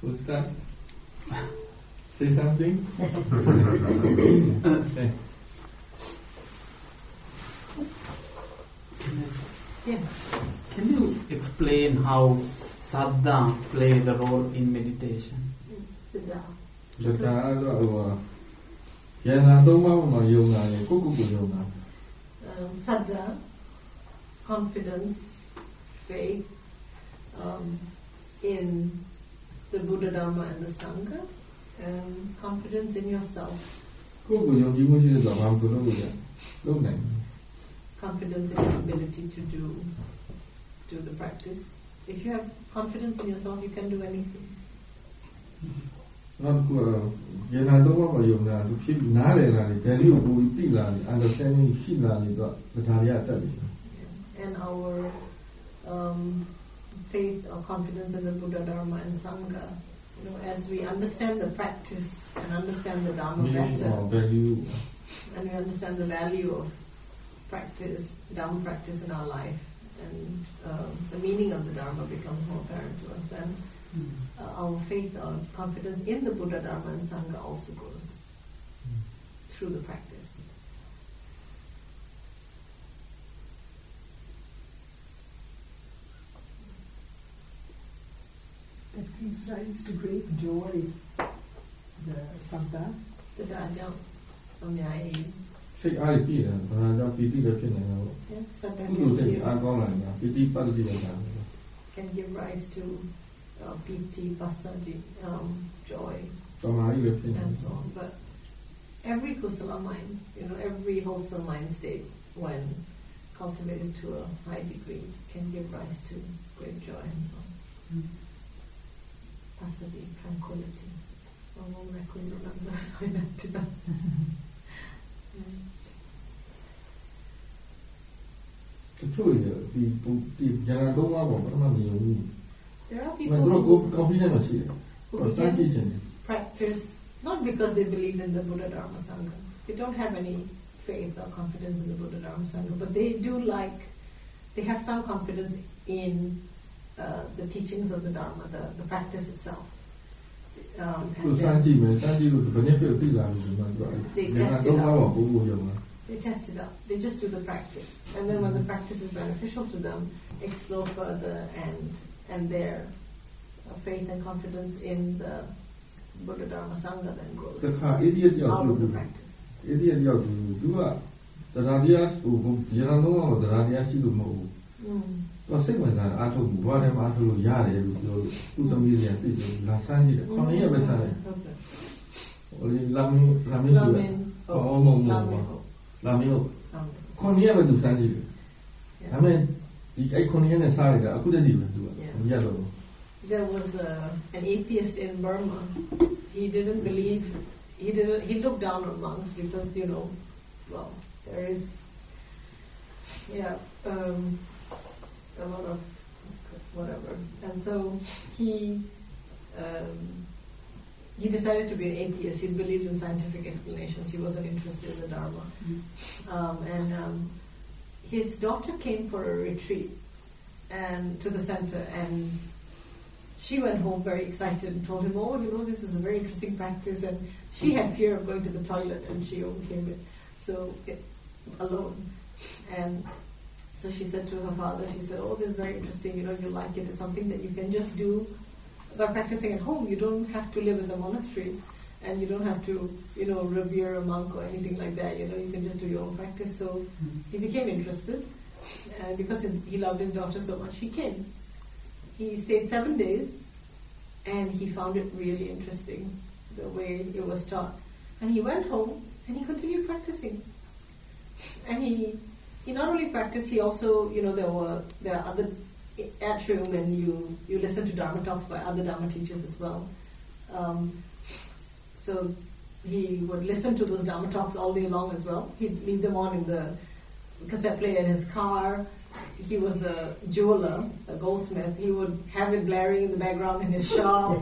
Who's that? Say something? Okay. Yes. Can you explain how Saddha plays a role in meditation? Saddha, confidence, faith in the Buddha, Dharma and the Sangha, and confidence in yourself. Confidence in your ability to do the practice. If you have confidence in yourself, you can do anything. And our faith or confidence in the Buddha, Dharma and Sangha, as we understand the practice and understand the Dharma better, and we understand the value of practice, Dharma practice in our life, and the meaning of the Dharma becomes more apparent to us, then our faith or confidence in the Buddha, Dharma and Sangha also grows through the practice. That gives rise to great joy, the Saddha. The Dharma, yes, can give rise to piti, passaji, joy, and so on. But every kusala mind, every wholesome mind state, when cultivated to a high degree, can give rise to great joy and so on. Passaji, tranquility. I couldn't remember, so I meant that. There are people who begin practice not because they believe in the Buddha, Dharma, Sangha. They don't have any faith or confidence in the Buddha, Dharma, Sangha, but they have some confidence in the teachings of the Dharma, the practice itself. They test it out. They just do the practice, and then when the practice is beneficial to them, explore further, and their faith and confidence in the Buddha, Dharma, Sangha then grows out of the practice. There was an atheist in Burma. He didn't believe. He looked down on monks because there is a lot of whatever, and so he decided to be an atheist. He believed in scientific explanations. He wasn't interested in the Dharma. And his daughter came for a retreat and to the center, and she went home very excited and told him, this is a very interesting practice, and she had fear of going to the toilet, and she overcame it alone. And so she said to her father, she said, this is very interesting, you like it. It's something that you can just do by practicing at home. You don't have to live in the monastery, and you don't have to, revere a monk or anything like that. You can just do your own practice. So he became interested, and because he loved his daughter so much, he came. He stayed 7 days, and he found it really interesting, the way it was taught. And he went home, and he continued practicing. And he not only practiced, he also, there are other at Shrium, and you listen to Dharma talks by other Dharma teachers as well. So he would listen to those Dharma talks all day long as well. He'd leave them on in the cassette player in his car. He was a jeweler, a goldsmith. He would have it blaring in the background in his shop.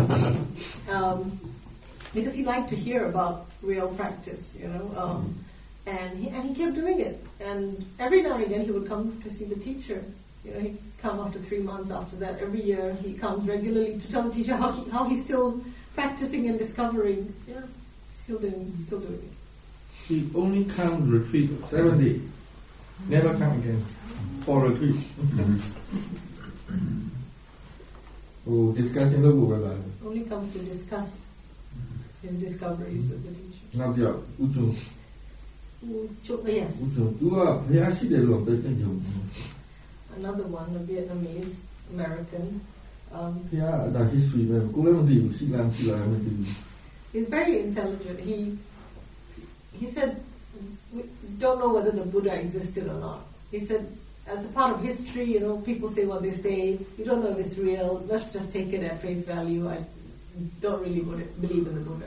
Because he liked to hear about real practice, and he kept doing it. And every now and again he would come to see the teacher. He'd come after 3 months after that. Every year he comes regularly to tell the teacher how he's still practicing and discovering. Yeah, still doing it. He only come retreat 7 days. Never come again for retreat. Oh, discussing the book. Only comes to discuss his discoveries with the teacher. Now, Uju. Yes. Uju. Another one, a Vietnamese American. The history. He's very intelligent. He said, we don't know whether the Buddha existed or not. He said, as a part of history, people say what they say. You don't know if it's real. Let's just take it at face value. I don't really believe in the Buddha.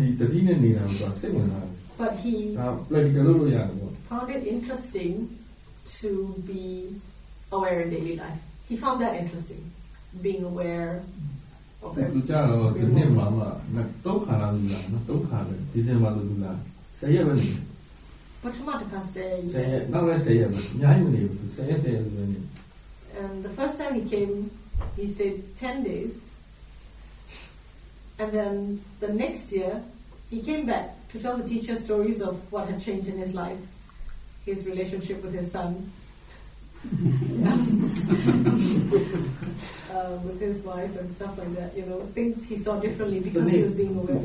But he found it interesting to be aware in daily life. He found that interesting, being aware of everything. Patamataka said, and the first time he came, he stayed 10 days, and then the next year, he came back to tell the teacher stories of what had changed in his life, his relationship with his son, with his wife and stuff like that, things he saw differently because he was being aware.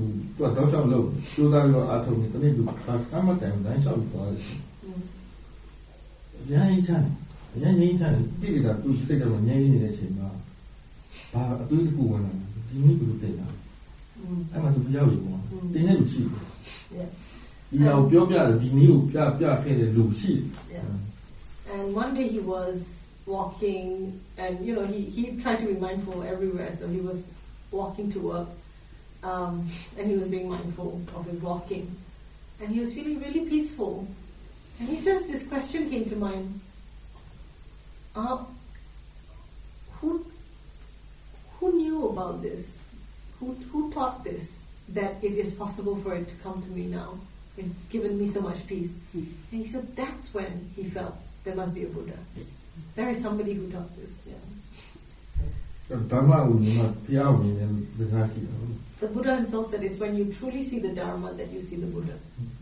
And one day he was walking, and he tried to be mindful everywhere. So he was walking to work, and he was being mindful of his walking, and he was feeling really peaceful. And he says this question came to mind: Who knew about this? Who taught this? That it is possible for it to come to me now. It's given me so much peace. And he said that's when he felt there must be a Buddha. There is somebody who taught this. Yeah. The Buddha himself said it's when you truly see the Dharma that you see the Buddha.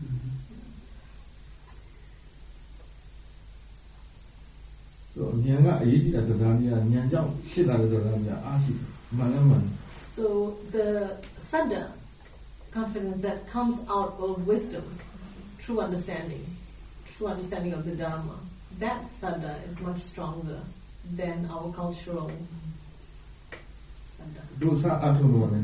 So the Saddha, confidence that comes out of wisdom, true understanding of the Dharma, that Saddha is much stronger than our cultural Saddha.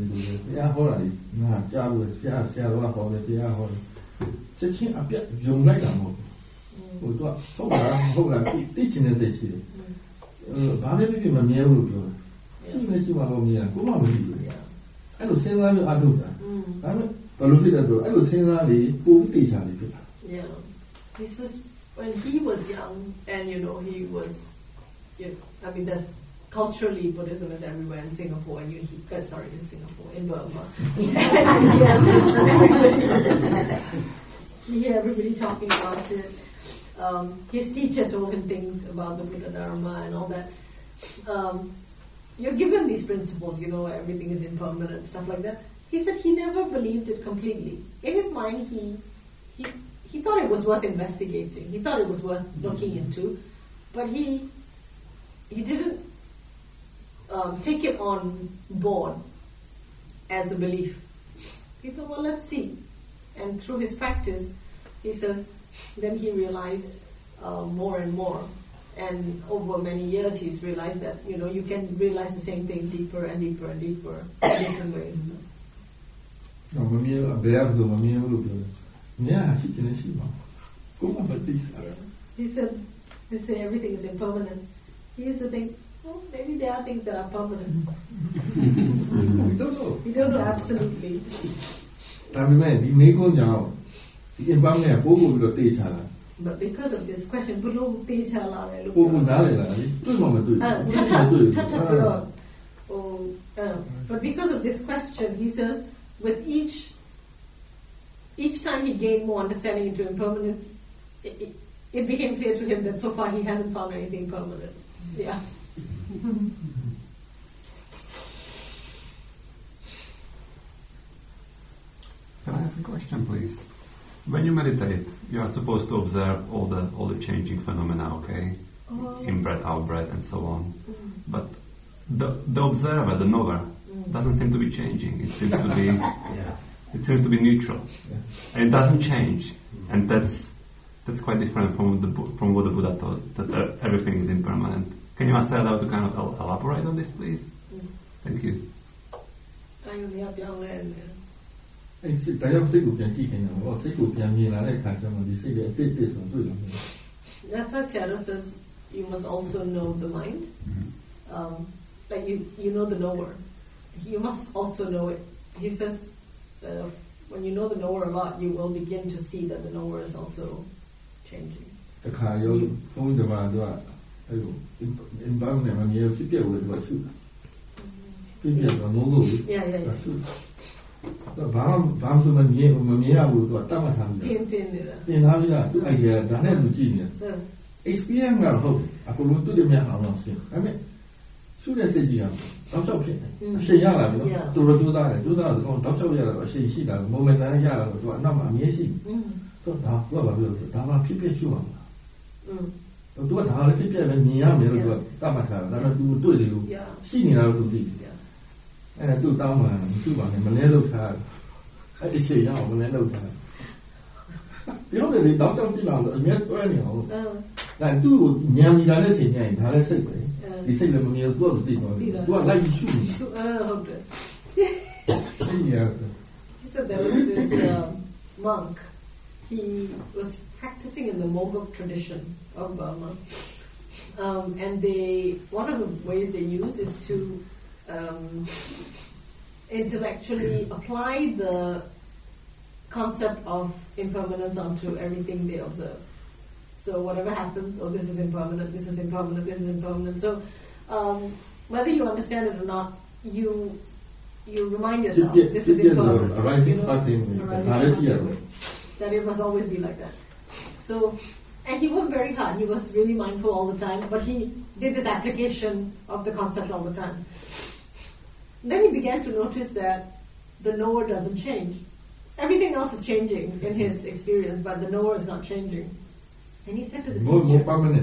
Yeah. He says when he was young, and he was, that's culturally Buddhism is everywhere in Singapore, and in Burma. You hear everybody talking about it. His teacher told him things about the Buddha Dharma and all that. You're given these principles, everything is impermanent, stuff like that. He said he never believed it completely. In his mind, he thought it was worth investigating. He thought it was worth looking into, but he didn't take it on board as a belief. He thought, well, let's see. And through his practice, he says, then he realized more and more. And over many years, he's realized that, you can realize the same thing deeper and deeper and deeper in different ways. He said, they say everything is impermanent. He used to think, maybe there are things that are permanent. We don't know. We don't know absolutely. But because of this question, but because of this question, he says, with each time he gained more understanding into impermanence, it became clear to him that so far he hasn't found anything permanent. Yeah. Can I ask a question, please? When you meditate, you are supposed to observe all the changing phenomena, okay? In breath, out breath, and so on. But the observer, the knower, doesn't seem to be changing. It seems to be it seems to be neutral, and it doesn't change. And that's quite different from what the Buddha taught, that everything is impermanent. Can you ask Sayadaw to kind of elaborate on this, please? Thank you. အဲ့စိတ်တရားစိတ်ကိုပြန်ကြည့်ခင်တော့စိတ်ကိုပြန်မြင်လာတဲ့အခါကျမှဒီစိတ်ရဲ့အတိတ်တွေဆိုတွေ့လို့ That's why Sayadaw says you must also know the mind. Like you know the knower. You must also know it. He says when you know the knower a lot, you will begin to see that the knower is also changing. တခါရောဘုန်းကြီးတော်ကအဲ့လို environment မှာမြေဖြစ်ပြလို့သူကရှုတာဖြစ်ပြတော့မိုးကို Yeah. ရှုတော့ဘာမှမမြင်ရဘူးသူကတတ်မှတ်ထားပြီးတင်နေတာတင်ထားပြီးသူ့ idea ဒါနဲ့သူကြည့်နေတယ် experience ကတော့ဟုတ်အခုလို့သူ့တည်းများအောင်လို့ရှင်းဒါပေမဲ့ရှုတဲ့စိတ်ကြီးကတော့တောက်လျှောက်ဖြစ်နေအရှိန်ရလာပြီနော်သူတို့ကြိုးစားတယ်တော့တောက်လျှောက်ရတာအရှိန်ရှိတာ moment တိုင်းရလာတော့သူကအနောက်မှာအမြဲရှိတော့ဒါကဘာလို့လဲဒါမှဖြစ်ရှုအောင်သူကဒါလည်းဖြစ်လည်းမြင်ရမယ်လို့သူကတတ်မှတ်ထားတာဒါပေမဲ့သူတွေ့တယ်လို့ရှိနေတာလို့သူသိတယ်အဲ့ဒါသူ့တောင်းမှသူ့ပါနဲ့မလဲလောက်ထားအဲ့ဒီချိန်ရအောင်မလဲလောက်ထားပြောတယ်လေတောက်လျှောက်ကြည့်လာတော့အမြဲဆွဲနေအောင်ဒါသူ့ကိုညံမိလာတဲ့ချိန်ကျရင်ဒါလည်းစိတ်ပဲဒီစိတ်လည်းမမြင်ဘူးသူ့ကိုသိတော့သူကလိုက်ပြီးရှုနေဟုတ်တယ် Yeah. He said there was this monk. He was practicing in the Mogok tradition of Burma, and one of the ways they use is to intellectually apply the concept of impermanence onto everything they observe. So whatever happens, this is impermanent, this is impermanent, this is impermanent. So whether you understand it or not, you remind yourself this is impermanent. That it must always be like that. So, and he worked very hard. He was really mindful all the time, but he did this application of the concept all the time. Then he began to notice that the knower doesn't change. Everything else is changing in his experience, but the knower is not changing. And he said to the teacher, more permanent.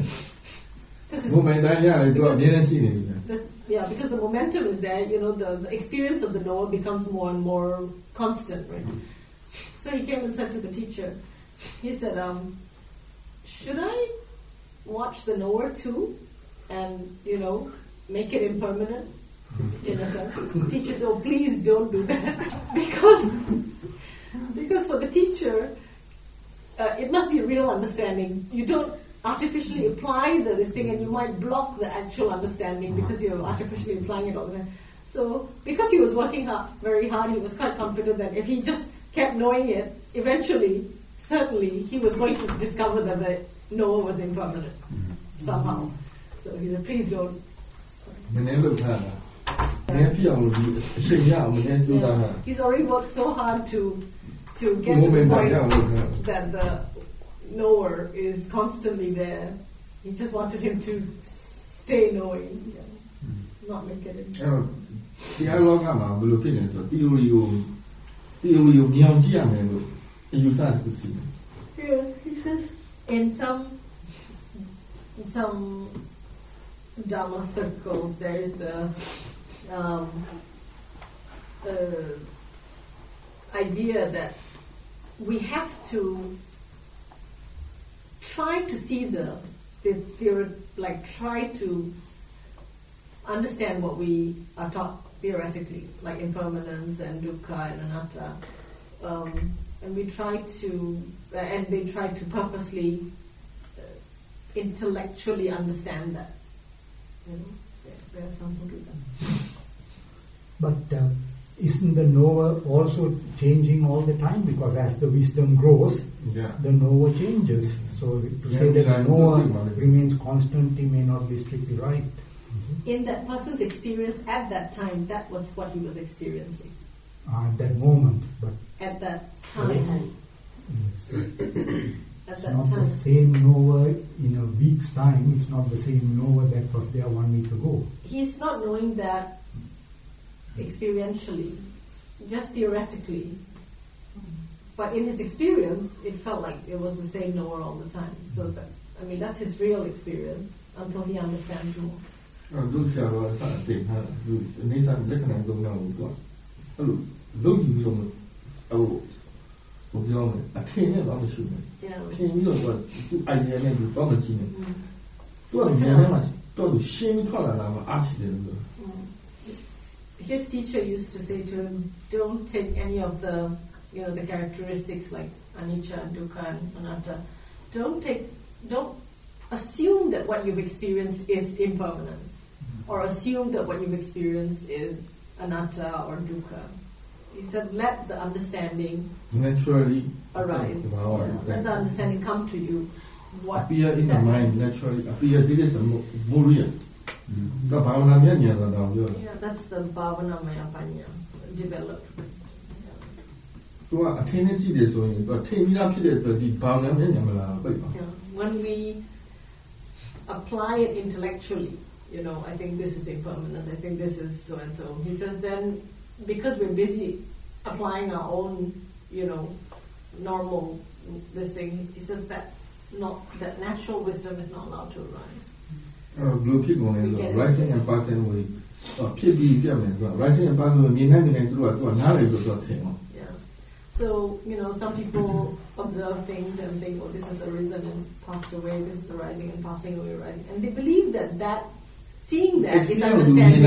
Because the momentum is there, the experience of the knower becomes more and more constant, right? So he came and said to the teacher, he said, should I watch the knower too and, make it impermanent? In a sense. The teacher said, oh, please don't do that. Because for the teacher, it must be real understanding. You don't artificially apply this thing and you might block the actual understanding because you're artificially applying it all the time. So because he was working very hard, he was quite confident that if he just kept knowing it, eventually, certainly, he was going to discover that the knower was impermanent somehow. So he said, please don't. He's already worked so hard to get to the point that the knower is constantly there. He just wanted him to stay knowing, not make it into. Yeah, he says in some Dharma circles there is the idea that we have to try to see the theory, like try to understand what we are taught theoretically, like impermanence and dukkha and anatta, and we try to, and they try to purposely, intellectually understand that. There are some who do that. But isn't the knower also changing all the time? Because as the wisdom grows, the knower changes. So to say that the knower remains constant, he may not be strictly right. In that person's experience at that time, that was what he was experiencing. At that moment, but at that time. Yes. at it's that not time. the same knower in a week's time. It's not the same knower that was there 1 week ago. He's not knowing that experientially, just theoretically. But in his experience, it felt like it was the same knower all the time. So that's his real experience until he understands more. တို့ဆရာတော်ကစတင်ထားတာသူအနေစာလက္ခဏာသုံးပါးကိုသူကအဲ့လိုလုံးယူပြီးတော့ဟိုပြောမယ်အထင်နဲ့တော့မရှိဘူးထင်ပြီးတော့သူ idea နဲ့သူတော့မကြည့်နဲ့သူကဉာဏ်ထဲမှာတော့သူရှင်းပြီးထွက်လာတာမှအားရှိတယ်လို့ His teacher used to say to him, don't take any of the the characteristics like anicca, dukkha, and anatta. Don't assume that what you've experienced is impermanence, or assume that what you've experienced is anatta or dukkha. He said, let the understanding naturally arise. Let the understanding come to you. What appear in the mind naturally appear. This is a muriya. The bhavana maya that's the bhavana maya panya developed. သူကအထင်နဲ့ကြည့်တယ်ဆိုရင်သူကထင်ပြီးသားဖြစ်တဲ့အတွက်ဒီဘာမှမမြင်မလားပြိပါ When we apply it intellectually, I think this is impermanence, I think this is so and so. He says then, because we're busy applying our own, normal this thing, he says that natural wisdom is not allowed to arise. Blue on rising and passing away. Rising and passing away, So, some people observe things and think, oh, this has arisen and passed away, this is the rising and passing away, rising. And they believe that seeing that is understanding.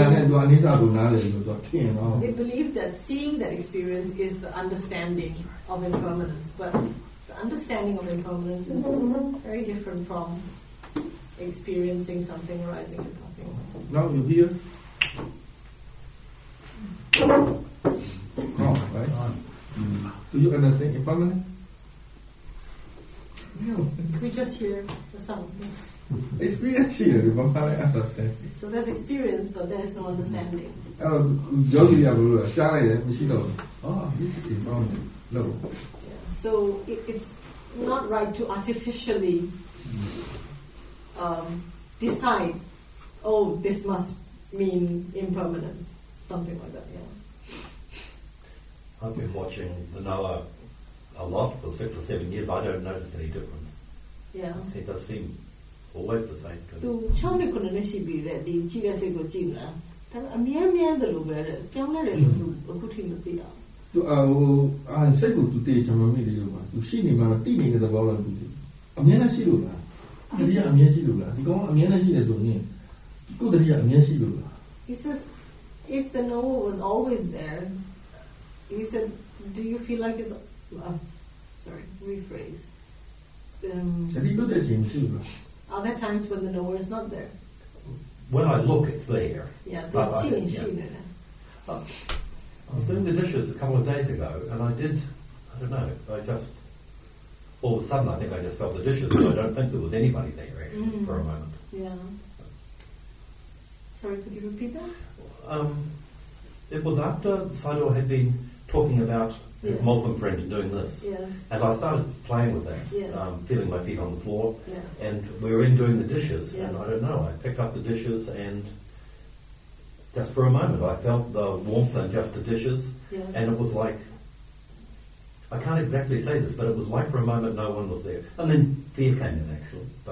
They believe that seeing that experience is the understanding of impermanence. But the understanding of impermanence is very different from experiencing something rising and passing away. Now you hear? No, right? Do you understand impermanence? No. We just hear the sound. Experience here, understand. So there's experience, but there's no understanding. Yogi this is impermanent. No. So it's not right to artificially decide, oh, this must mean impermanent, something like that. I've been watching the Noah a lot for 6 or 7 years. I don't notice any difference. Yeah. It does seem always the same. To 6 နှစ်ခုနှစ်ရှိပြီတဲ့ဒီကြည့်တဲ့စိတ်ကိုကြည့်လာဒါပေမဲ့အမြဲတယ်လို့ပဲတဲ့ပြောင်းလဲတယ်လို့အခုထိမသိအောင်သူစိတ်ကိုသူတေချင်မှမိတယ်လို့ပါသူရှိနေမှာတိနေတဲ့သဘောလောက်သူအမြဲတမ်းရှိလို့လားတရားအမြဲရှိလို့လားဒီကောင်အမြဲတမ်းရှိတယ်ဆိုရင်ကိုယ်တရားအမြဲရှိလို့လား He says if the Noah was always there, he said, do you feel like it's rephrase. Are there times when the knower is not there? When I look, it's there. Yeah, I was doing the dishes a couple of days ago, and I don't know, all of a sudden I think I just felt the dishes, but I don't think there was anybody there actually for a moment. Yeah. Sorry, could you repeat that? It was after Sayadaw had been talking about his Muslim friend doing this. Yes. And I started playing with that, feeling my feet on the floor. Yeah. And we were in doing the dishes, and I don't know, I picked up the dishes and just for a moment I felt the warmth in just the dishes, and it was like, I can't exactly say this, but it was like for a moment no one was there. And then fear came in actually. But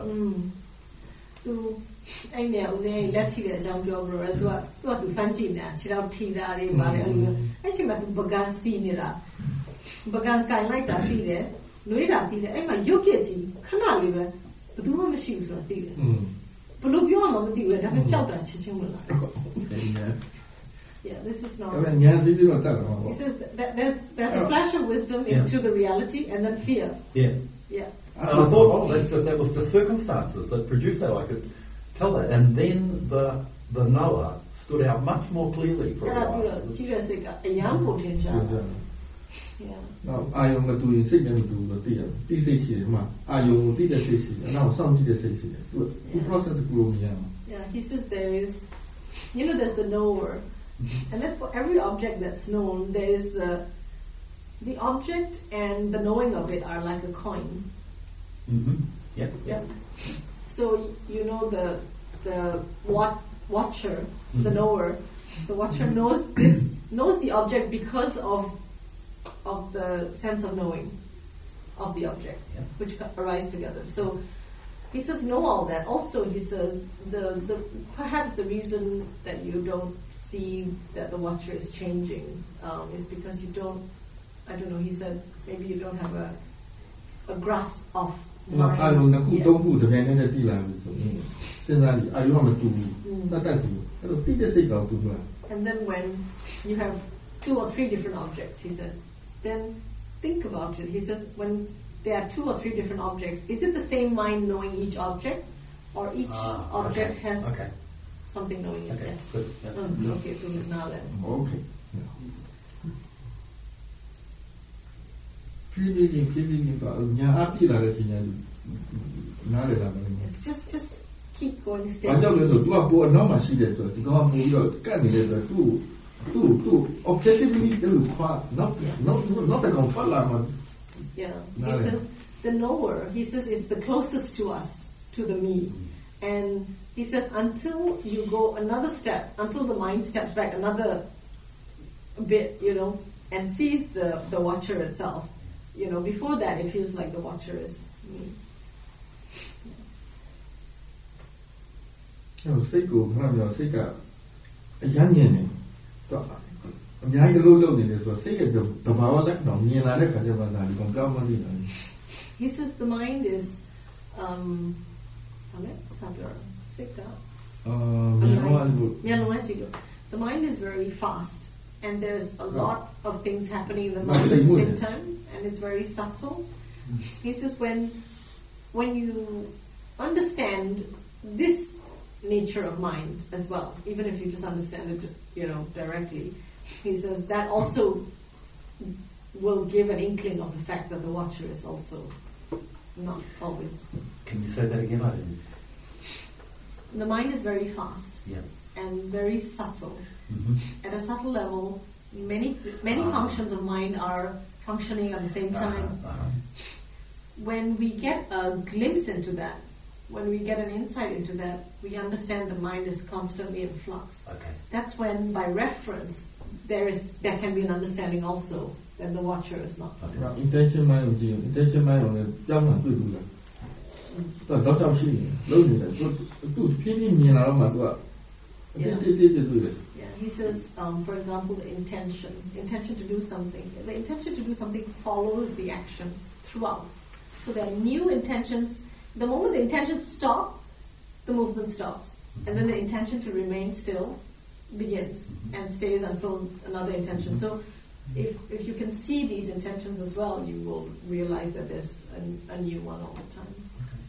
အဲ့နဲ့ဦးဇင်းလက်ထိတဲ့အကြောင်းပြောပြီးတော့သူစမ်းကြည့်နေတာခြေထောက်ထိတာတွေပါတယ်အဲ့လိုအဲ့ချိန်မှာသူပကန်းစီးနေတာပကန်းကန်လိုက်တာပြီးတယ်နှွေးတာပြီးတယ်အဲ့မှာရုပ်ပြက်ကြီးခဏလေးပဲဘယ်သူမှမရှိဘူးဆိုတာသိတယ်ဘယ်လိုပြောမှမသိဘူးဒါပေမဲ့ကြောက်တာချက်ချင်းဝင်လာတယ် Yeah, this is not. He says that there's a flash of wisdom into the reality and then fear. Yeah. Yeah. And I thought, that was the circumstances that produced that. I could tell that, and then the Noah stood out much more clearly for a while. Yeah. Now, I am going to say them to the theater. This is I did the station, and now some did the station. To process the groom. Yeah, he says there's the knower, and then for every object that's known, there is the object and the knowing of it are like a coin. Mm-hmm. Yep. Yep. So you know the watcher, the knower. The watcher knows the object because of the sense of knowing of the object, which arise together. So he says, know all that. Also, he says perhaps the reason that you don't see that the watcher is changing is because you don't. I don't know. He said maybe you don't have a grasp of mind. And then when you have 2 or 3 different objects, he said, then think about it. He says, when there are 2 or 3 different objects, is it the same mind knowing each object, or each object has something knowing it? Okay, yes. good. Yeah. Okay, so now then. Okay. It's just keep going steady. Yeah. He says the knower, he says, is the closest to us, to the me. And he says until you go another step, until the mind steps back another bit, and sees the watcher itself, before that it feels like the watcher is me. စိတ်ကိုခဏပြောစိတ်ကအရမ်းမြင်တယ်သူအများကြီးလုံးနေတယ်ဆိုတော့စိတ်ရဲ့တဘာဝလက္ခဏာမြင်လာတဲ့ခါကျမှဒါဒီကောင်ကြောက်မှသိတယ် He says the mind is the mind is very fast and there's a lot of things happening in the mind at the same time and it's very subtle. He says when you understand this nature of mind as well, even if you just understand it, directly, he says that also will give an inkling of the fact that the watcher is also not always. Can you say that again? I didn't. The mind is very fast and very subtle. Mm-hmm. At a subtle level, many functions of mind are functioning at the same time. When we get a glimpse into that, when we get an insight into that, we understand the mind is constantly in flux. Okay. That's when, by reference, there can be an understanding also that the watcher is not. Intention mind ကိုကြည့် intention mind ကိုလည်းကြောင်းတာတွေ့ဘူးလားသူကတော့ကြောက်ရှိနေလုံးနေတယ်သူဖြည်းဖြည်းမြင်လာတော့မှသူကတိတွေ့တယ် Yeah, he says, for example, the intention to do something. The intention to do something follows the action throughout. So there are new intentions. The moment the intentions stop, the movement stops. And then the intention to remain still begins and stays until another intention. So if you can see these intentions as well, you will realize that there's a new one all the time.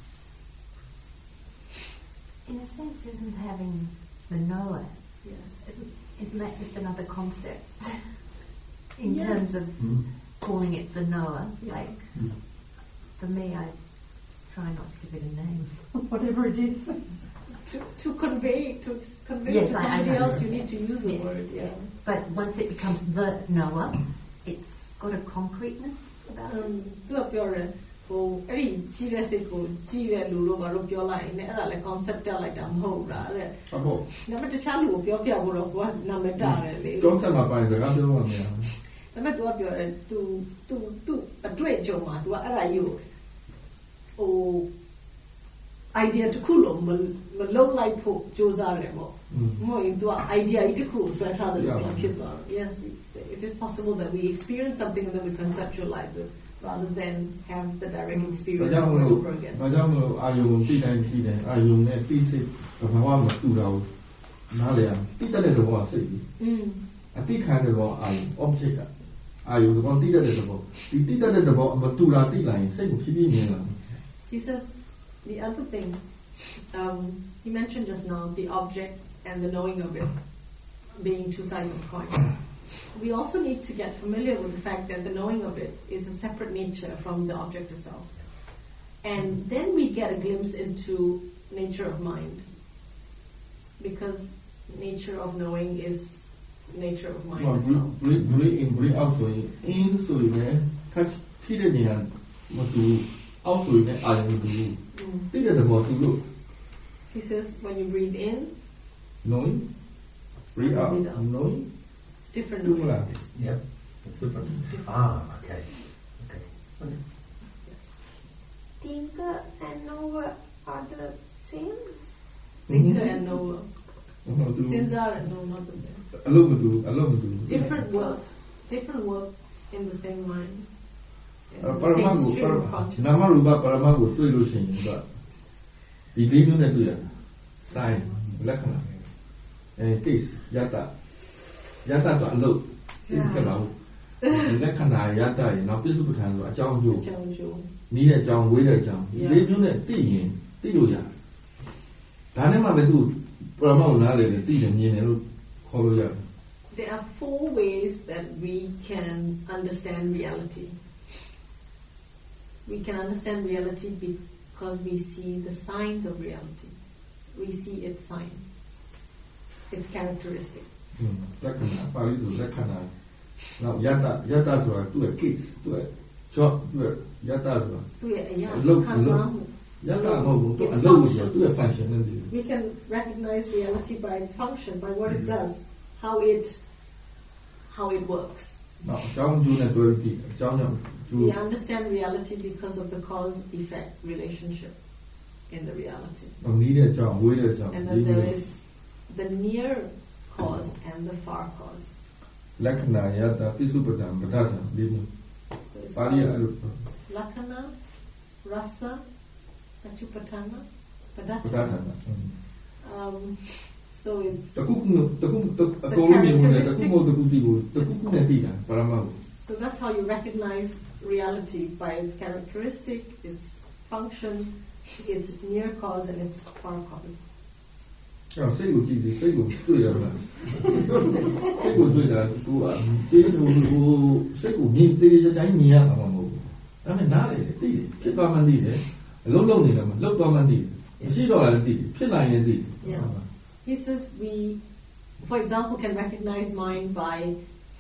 In a sense, isn't having the knower, isn't that just another concept in terms of calling it the knower? Like, for me, I try not to give it a name, whatever it is. To convey to somebody else, you need to use the word. Yeah. But once it becomes the knower, it's got a concreteness about it. သူကပြောတယ်ဟိုအဲ့ဒီကြီးတဲ့စိတ်ကိုကြီးတဲ့လူလို့ဘာလို့ပြောလိုက်ရင်အဲ့ဒါလည်း concept တက်လိုက်တာမဟုတ်လားတဲ့ဟုတ်နံပါတ်တခြားလူကိုပြောပြဖို့တော့ကိုကနာမည်တာတယ်လေ concept မှာပါတယ်စကားပြောမှမရဘူးဒါပေမဲ့ तू ကပြောတယ် तू အတွေ့အကြုံမှာ तू ကအဲ့ဒါကြီးကိုဟို idea တစ်ခုလုံးမလုံးလိုက်ဖို့ကြိုးစားတယ်ပေါ့မဟုတ်ရင် तू က idea တစ်ခုကိုဆွဲထားတယ်လို့ဖြစ်သွားတယ် Yes, it is possible that we experience something and then we conceptualize it rather than have the direct experience over again. ဘာကြောင့်မလို့အာယုံကိုသိတိုင်းအာယုံနဲ့သိစိတ်ဘာမှမတူတာကိုနားလည်အောင်သိတဲ့သဘောကစိတ်ကြီးအသိခံတဲ့သဘောအာယုံ object ကအာယုံသဘောသိတဲ့သဘောဒီသိတဲ့သဘောမတူတာသိလိုက်ရင်စိတ်ကိုဖြည်းဖြည်းမြင်လာ He says the other thing he mentioned just now, the object and the knowing of it being 2 sides of a coin. We also need to get familiar with the fact that the knowing of it is a separate nature from the object itself. And then we get a glimpse into nature of mind. Because nature of knowing is nature of mind as well. Breathe in, breathe out ဆိုရင် in ဆိုရင် touch ထိတဲ့နေရာမတူ He says when you breathe in, knowing, breathe out, knowing. It's different knowing. Yep, it's different. Ah, okay. Thinker and knower are the same? Thinker and knower. Sinzar and no, not the same. Different work in the same mind. Sign, Lakana, case, Yata, to a look, Lakana, Yata, now this would have a John Joe, need a John, wait a John, they do that thing, Tiluya. Tanema do, Pramona, the thing, there are 4 ways that we can understand reality. We can understand reality because we see the signs of reality. We see its sign, its characteristic. Now, Yata to a case, to a chop, to a Yata, to a function. We can recognize reality by its function, by what it does, how it works. We understand reality because of the cause-effect relationship in the reality. And then there is the near cause and the far cause. So it's Lakkhana, Rasa, Pachupatthana, Padattha. So it's so that's how you recognize reality, by its characteristic, its function, its near cause and its far cause. Yeah. He says we, for example, can recognize mind by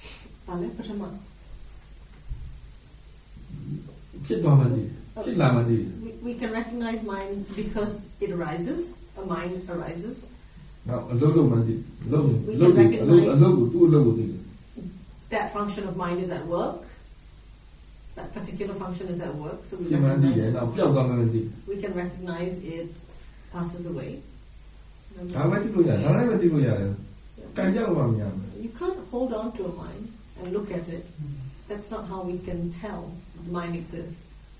we can recognize mind because it arises, a mind arises. We can recognize that function of mind is at work. That particular function is at work, so we can recognize it passes away. You can't hold on to a mind and look at it. That's not how we can tell the mind exists.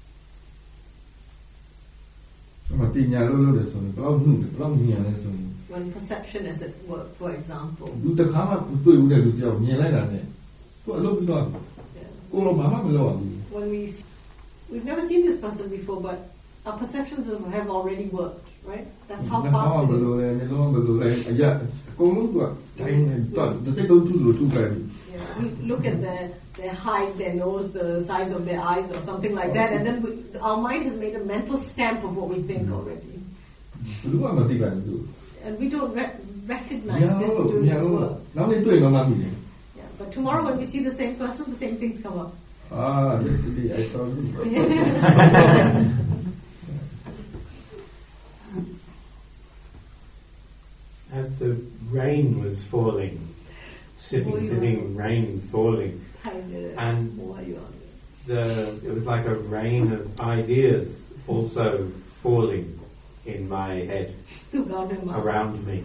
When perception is at work, for example. When we've never seen this person before, but our perceptions have already worked, right? That's how fast it is. We look at their height, their nose, the size of their eyes or something like that, and then our mind has made a mental stamp of what we think already. And we don't recognize this doing its work. Yeah, but tomorrow when we see the same person, the same things come up. Yesterday I saw you. As the rain was falling, sitting, rain falling, and it was like a rain of ideas also falling in my head, around me.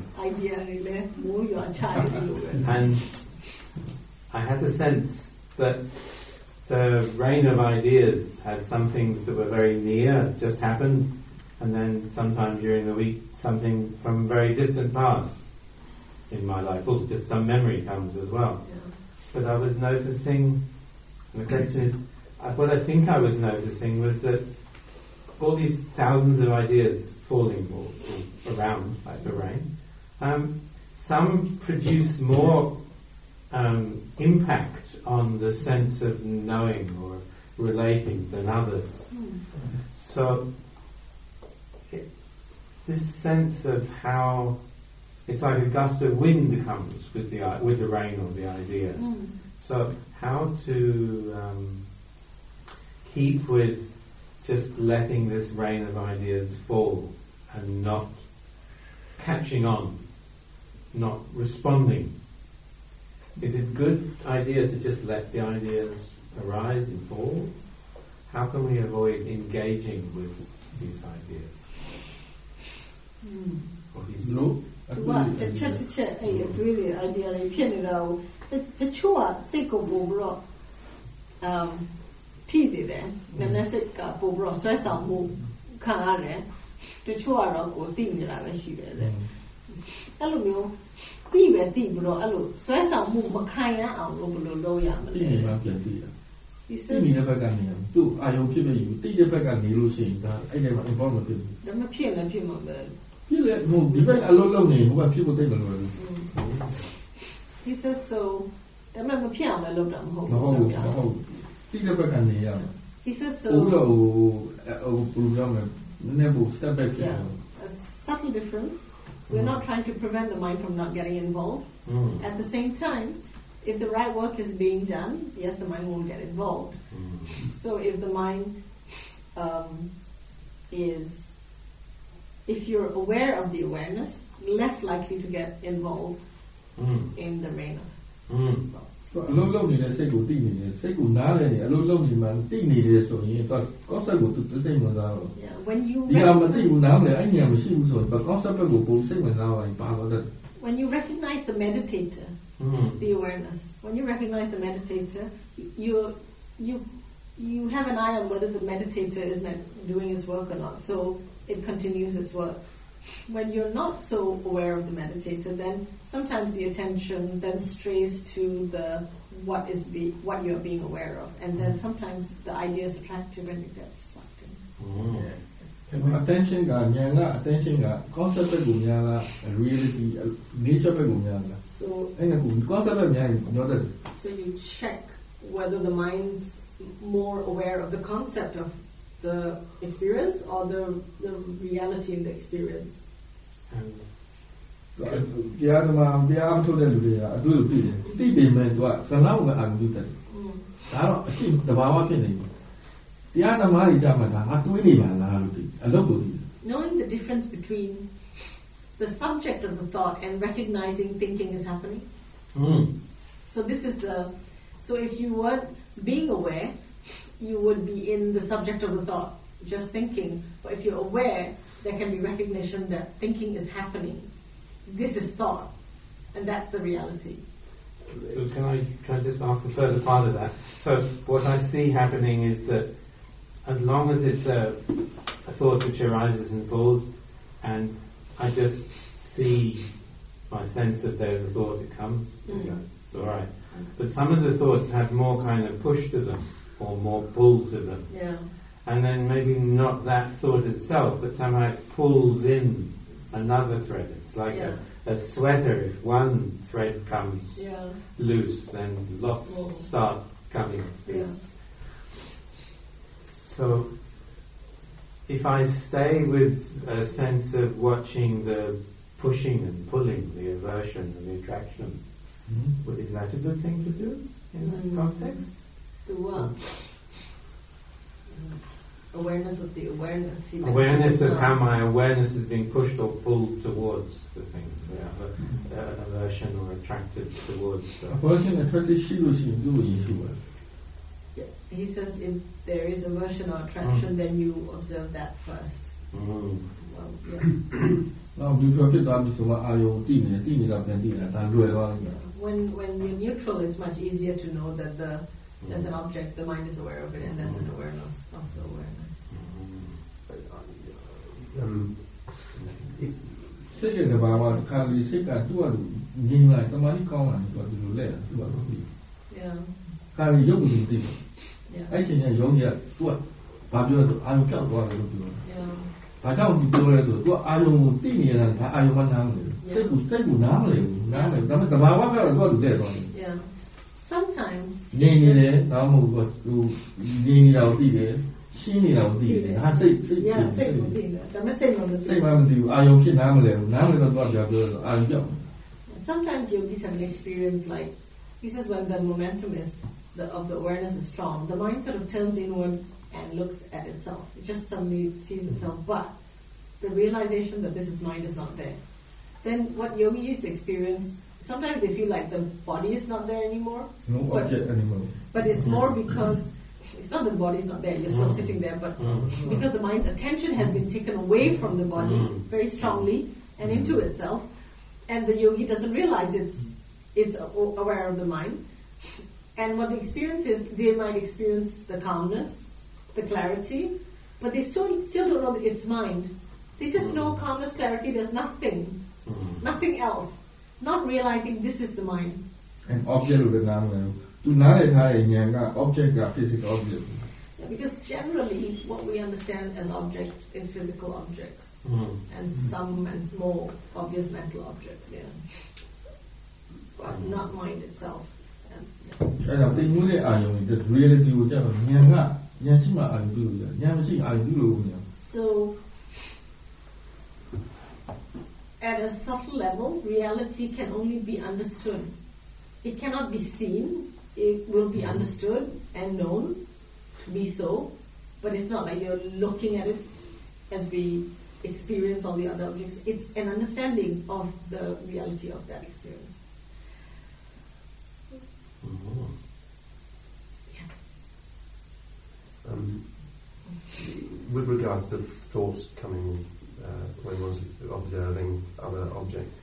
And I had the sense that the rain of ideas had some things that were very near, just happened, and then sometime during the week something from very distant past in my life. Also just some memory comes as well. Yeah. But I was noticing, and the question is, what I think I was noticing was that all these thousands of ideas falling all around like the rain, some produce more impact on the sense of knowing or relating than others. So this sense of how it's like a gust of wind comes with the rain or the idea. So how to keep with just letting this rain of ideas fall and not catching on, not responding? Is it a good idea to just let the ideas arise and fall? How can we avoid engaging with these ideas? What is no. What the church really idea the chua siko bobro tea there, the message ka bobro stress on move can the chua rock thing that I see there. Hello, be bro, hello, stress on move Makaya out over the lawyer. He says, you never got me. Do I don't give you? Did you ever got me losing that? I never informed you. The appeal and people. You let no depend alone what people take alone. He says so. The member piano, I love them home. Did you ever got me? He says so. Never step back. Yeah, a subtle difference. We're not trying to prevent the mind from not getting involved. At the same time, if the right work is being done, yes, the mind won't get involved. So if the mind if you're aware of the awareness, less likely to get involved in the rain of thoughts. When you recognize the meditator, the awareness. When you recognize the meditator, you have an eye on whether the meditator is doing its work or not. So it continues its work. When you're not so aware of the meditator, then sometimes the attention then strays to what you're being aware of, and then sometimes the idea is attractive and you get sucked in. Attention concept reality nature so you check whether the mind's more aware of the concept of the experience or the reality in the experience. Knowing the difference between the subject of the thought and recognizing thinking is happening. So this is so if you weren't being aware, you would be in the subject of the thought, just thinking. But if you're aware, there can be recognition that thinking is happening. This is thought, and that's the reality. So can I just ask a further part of that? So what I see happening is that as long as it's a thought which arises and falls, and I just see my sense that there's a thought that comes, it's all right. But some of the thoughts have more kind of push to them, or more pull to them. Yeah. And then maybe not that thought itself, but somehow it pulls in another thread. It's like a sweater. If one thread comes loose, then lots start coming loose. So if I stay with a sense of watching the pushing and pulling, the aversion and the attraction, is that a good thing to do in that context? The what? Awareness of the awareness. Awareness of how my awareness is being pushed or pulled towards the thing. Aversion or attracted towards the... He says if there is aversion or attraction, then you observe that first. When you're neutral, it's much easier to know that there's an object, the mind is aware of it, and there's an awareness of the awareness. Sometimes sometimes yogis have an experience he says when the momentum of the awareness is strong, the mind sort of turns inwards and looks at itself. It just suddenly sees itself, but the realization that this is mind is not there. Then what yogis experience, sometimes they feel like the body is not there anymore. No object anymore. But it's more because it's not that the body is not there, you're still sitting there, but because the mind's attention has been taken away from the body very strongly and into itself, and the yogi doesn't realize it's aware of the mind. And what the experience is, they might experience the calmness, the clarity, but they still don't know that it's mind. They just know calmness, clarity, there's nothing else. Not realizing this is the mind. And object with the object physical object. Yeah, because generally what we understand as object is physical objects. And some and more obvious mental objects, but not mind itself. So at a subtle level, reality can only be understood. It cannot be seen. It will be understood and known to be so, but it's not like you're looking at it as we experience all the other objects. It's an understanding of the reality of that experience. Yes. With regards to thoughts coming when one's observing other objects,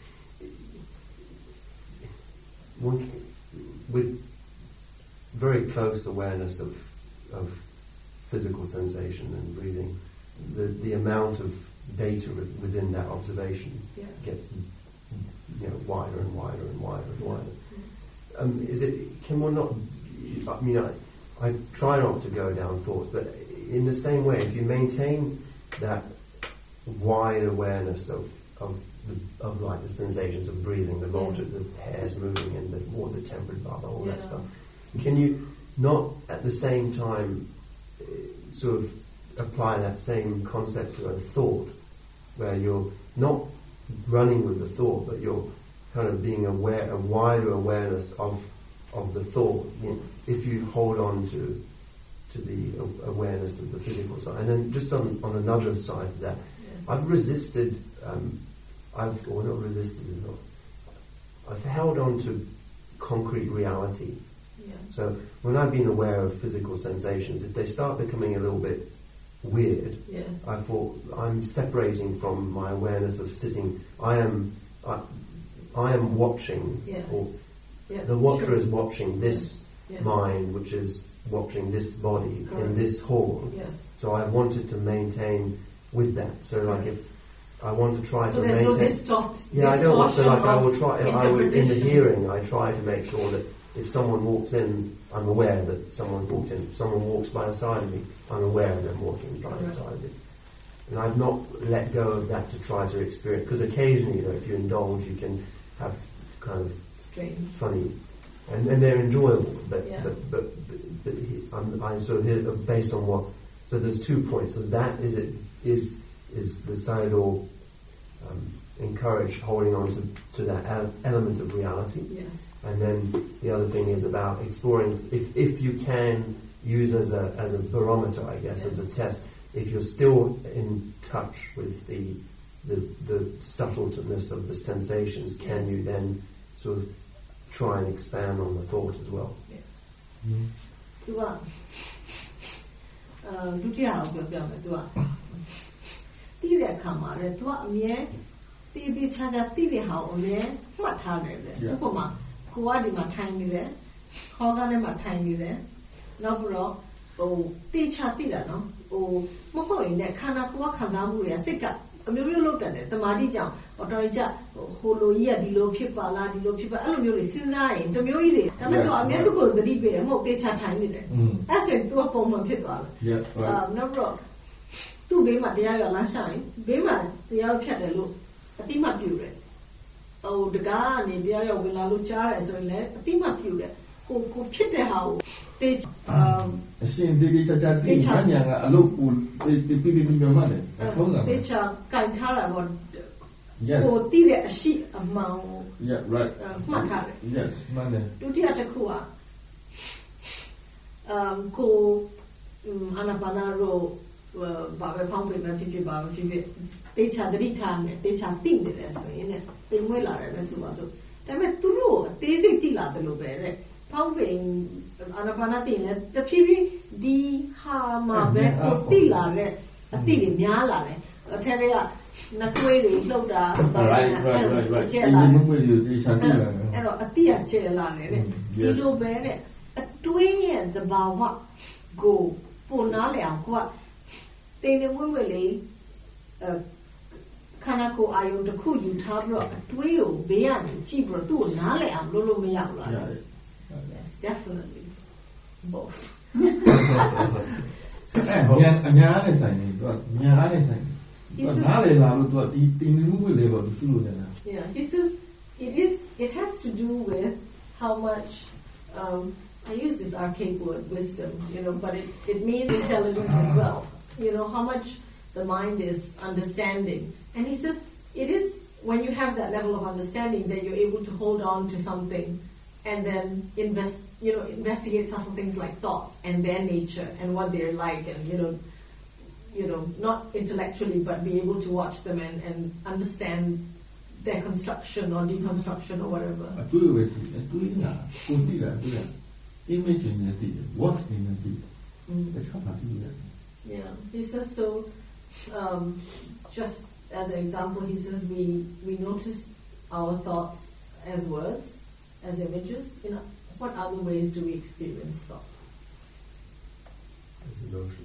with very close awareness of physical sensation and breathing, the amount of data within that observation gets wider and wider and wider and wider. Can one not? I mean, I try not to go down thoughts, but in the same way, if you maintain that wide awareness of like the sensations of breathing, the motor, the hairs moving, and the more the tempered baba, all that stuff, can you not at the same time sort of apply that same concept to a thought, where you're not running with the thought, but you're kind of being aware, a wider awareness of the thought, if you hold on to the awareness of the physical side. And then just on another side of that, I've resisted, I've held on to concrete reality. So when I've been aware of physical sensations, if they start becoming a little bit weird, I thought I'm separating from my awareness of sitting. I am watching, or the watcher is watching this mind, which is watching this body in this hall. So I wanted to maintain with that. So like if I want to try to maintain, I don't want to, like I will try. I would in the hearing. I try to make sure that if someone walks in, I'm aware that someone's walked in. If someone walks by the side of me, I'm aware of them walking by the side of me. And I've not let go of that to try to experience, because occasionally, if you indulge, you can have kind of strange, funny, and they're enjoyable. But I sort of based on what. So there's 2 points. So that is the Sayadaw encourage holding on to that element of reality. And then the other thing is about exploring, if you can use as a barometer, I guess, as a test, if you're still in touch with the subtleness of the sensations, can you then sort of try and expand on the thought as well? Anapana ro Baba Pump with Pipi Baba Pipi, they chat the return, they chat think the rest in it, will Resuazo. Then through, they say Tila the Lubere, pumping Anapana thing, the Pipi di ha ma be Tila, a thing Yala, a terrier, Nakuri, Loda, right, and a tia chela, Kilo Bere, a twin the Bawa go, Ponale, what. They never really Kanako Ayo the Ku you tablo, Twio, Bian, Chibro, do Nale and Lulu Miala. Yes, definitely. Both. Yeah, he says it has to do with how much I use this archaic word wisdom, but it means intelligence as well. How much the mind is understanding. And he says it is when you have that level of understanding that you're able to hold on to something and then investigate subtle things like thoughts and their nature and what they're like, and not intellectually but be able to watch them and understand their construction or deconstruction or whatever. Yeah, he says so. Just as an example, he says we notice our thoughts as words, as images. In what other ways do we experience thought? As emotions.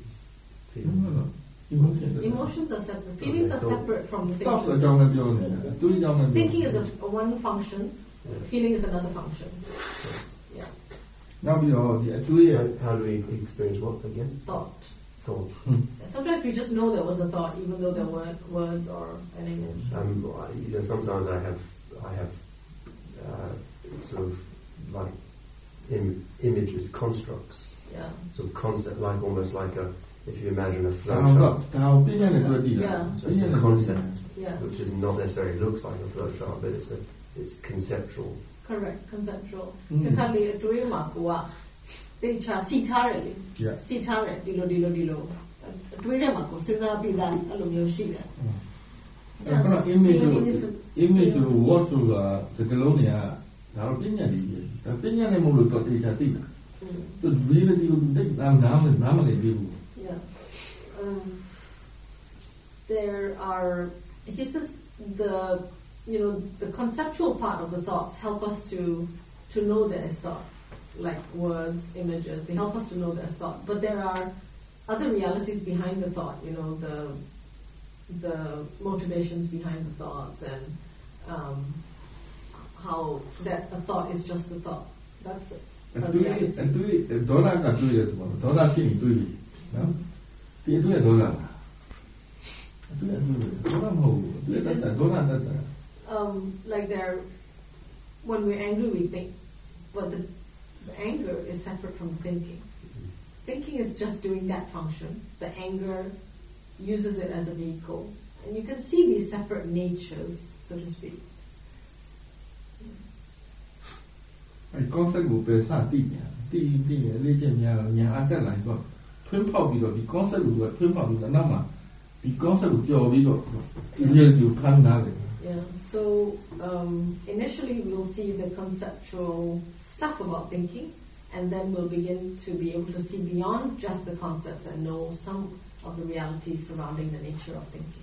Emotions are separate. Feelings are separate from the thinking. Thinking is one function. Feeling is another function. Yeah. How do we experience what again? Thought. Thought. Sometimes we just know there was a thought, even though there weren't words or an image. Sometimes I have sort of like images, constructs. Yeah. Sort of concept, like almost like if you imagine a flowchart. So it's a concept, which is not necessarily looks like a flowchart, but it's conceptual. Correct, conceptual. They there are, he says, the conceptual part of the thoughts help us to know there is thought, like words, images. They help us to know there's thought. But there are other realities behind the thought. The motivations behind the thoughts and how that a thought is just a thought. That's it. Like when we're angry we think, but the anger is separate from thinking. Thinking is just doing that function. The anger uses it as a vehicle. And you can see these separate natures, so to speak. The concept will be yeah, so initially we'll see the conceptual stuff about thinking, and then we'll begin to be able to see beyond just the concepts and know some of the realities surrounding the nature of thinking.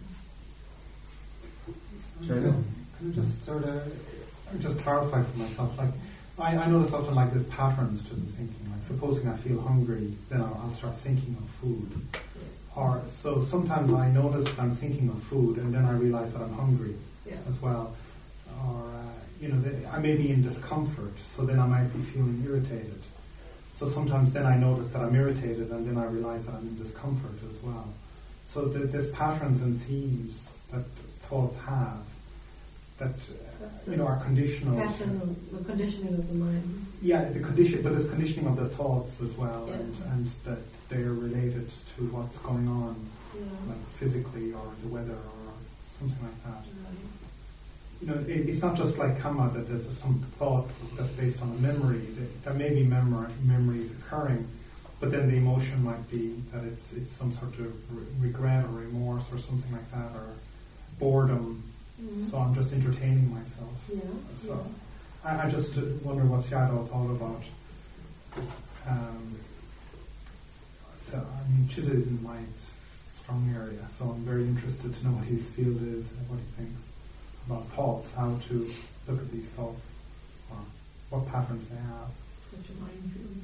Can I just clarify for myself? Like, I notice often like there's patterns to the thinking. Like, supposing I feel hungry, then I'll start thinking of food. Or so sometimes I notice that I'm thinking of food, and then I realize that I'm hungry as well. Or I may be in discomfort, so then I might be feeling irritated. So sometimes then I notice that I'm irritated, and then I realize that I'm in discomfort as well. So there's patterns and themes that thoughts have that are conditional. The conditioning of the mind. Yeah, but there's conditioning of the thoughts as well, and that they're related to what's going on, like physically or the weather or something like that. It's not just like karma that there's some thought that's based on a memory. There may be memories occurring, but then the emotion might be that it's some sort of regret or remorse or something like that, or boredom. So I'm just entertaining myself. So I just wonder what Seattle thought about. So I mean, Chitta isn't my strong area, so I'm very interested to know what his field is and what he thinks about thoughts, how to look at these thoughts, or what patterns they have. Such a minefield.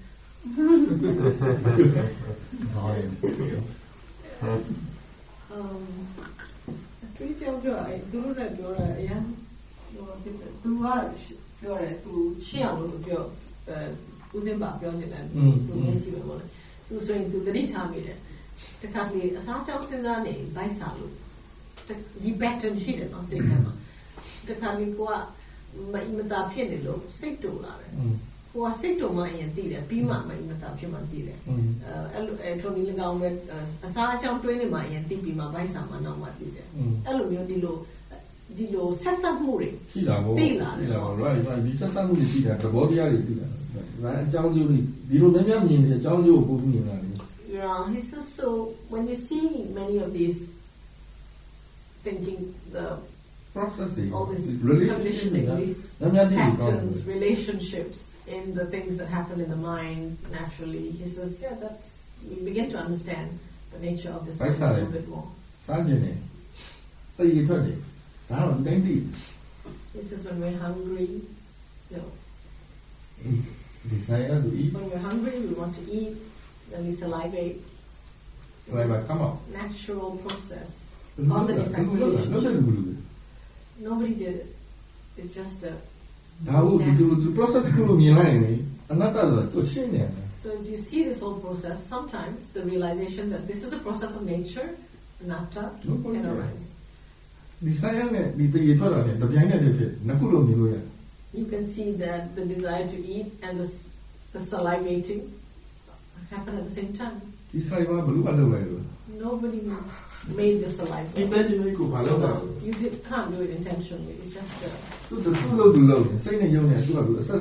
Three children, do that, do that, yeah. Do what? Do it. Do Xiang do Uzimba Belgian and do Native. Do so into the return meter. The country, a such of Sinani, by Salu. The pattern she did not say, the country go up, Mata Pianilo, say to who are sick to my and theatre, Pima, my Matapiman theatre. Tony Legaum, a Sarah 20 my and Tipima by some and not what theatre. Elomio Dilo, Sessa Muri. Right, we said something to see that the body are right. John, you don't mean the John, you yeah, he says so. When you see many of these thinking, the processing, all this conditioning, these patterns, relationships in the things that happen in the mind naturally, he says, yeah, we begin to understand the nature of this a little bit more. He says when we're hungry, desire to eat. When we're hungry, we want to eat, then we salivate. Saliva come out. Natural process. Positive relationship. Nobody did it. It's just a the process so if you see this whole process, sometimes the realization that this is a process of nature, anatta, can arise. You can see that the desire to eat and the salivating happen at the same time. Nobody made the saliva. You can't do it intentionally. It's just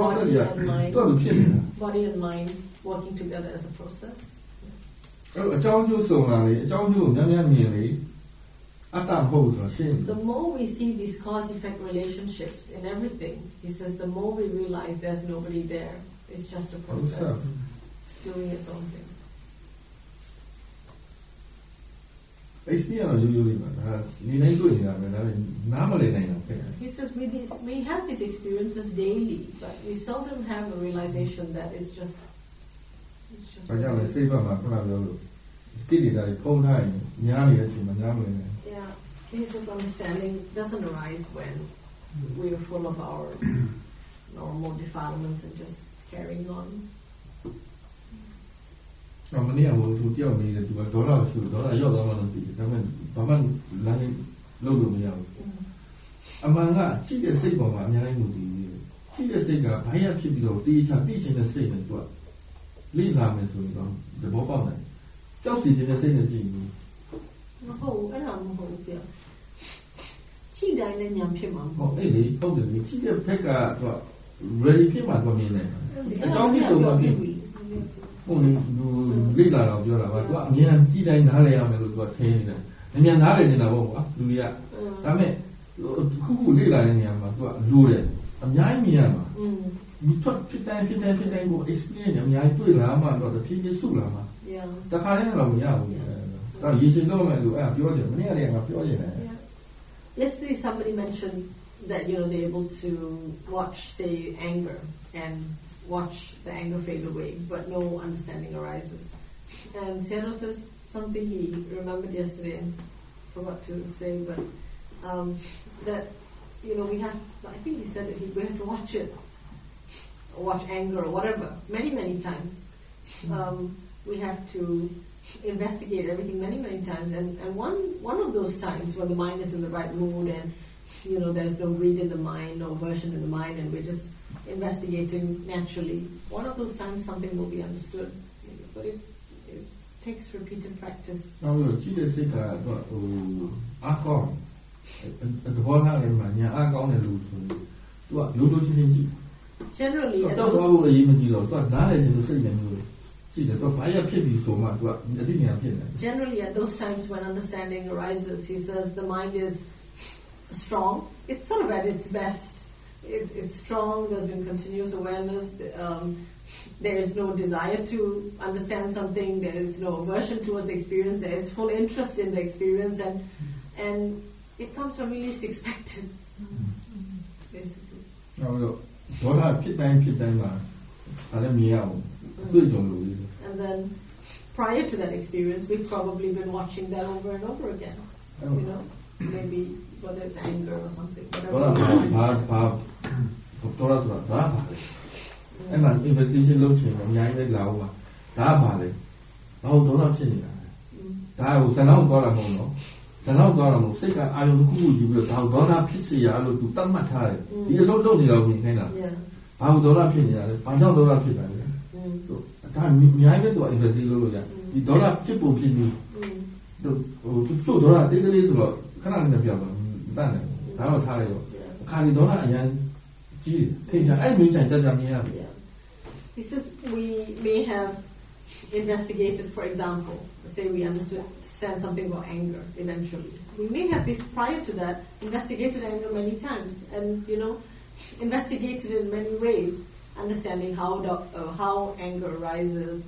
body and mind working together as a process. The more we see these cause-effect relationships in everything, he says, the more we realize there's nobody there. It's just a process doing its own thing. He says we have these experiences daily, but we seldom have a realization that it's just yeah, he says understanding doesn't arise when we are full of our normal defilements and just carrying on. Many of who tell me that you are dollar shoot, dollar Baman Lani Logo. Among us, she is saying, she is saying, I have to teaching the same as what. Leave them as the Bobana. Just in the same as you. Oh, I don't know. She died in young Pimon. Oh, Eddie, told me, she did pick a ready Pimon for me. I don't need to only do little of your what me and see in Haleam was saying. And you're not in a Luia. I mean, who little in Yama, Lure, a Yamiama. You talk to time, go explain, and I do Lama or the Pig Sulama. Yeah. The Haleam, yeah. You should know my Yesterday somebody mentioned that they're able to watch, say, anger and watch the anger fade away, but no understanding arises. And Seattle says something he remembered yesterday and forgot to say, but that we have. I think he said that we have to watch it, watch anger or whatever, many times. We have to investigate everything many times, and one of those times when the mind is in the right mood and there's no greed in the mind, no aversion in the mind, and we're just investigating naturally. One of those times something will be understood, but it takes repeated practice. Generally, Generally, at those times when understanding arises, he says the mind is strong. It's sort of at its best. It's strong. There's been continuous awareness. There is no desire to understand something. There is no aversion towards the experience. There is full interest in the experience, and it comes from least expected, basically. And then, prior to that experience, we've probably been watching that over and over again. You know, maybe whether it's anger or something. And then investigation looking on Yang Lauma, Dabale, how do not finish. Tao Sanao Goramono, Sanao Goramo, Sika, I don't know you will how Dora Pizia to Tamatai. You don't know me, Hena. How Dora Pinia, Pano Dora Pina. So, a time Yang to investigate, the Dora people Pini. The Dora, they did it, Kanan the Piano, done. I was high. Caridona and Gee, I mean, he says we may have investigated, for example, say we understand something about anger eventually. We may have, prior to that, investigated anger many times and, investigated in many ways, understanding how anger arises,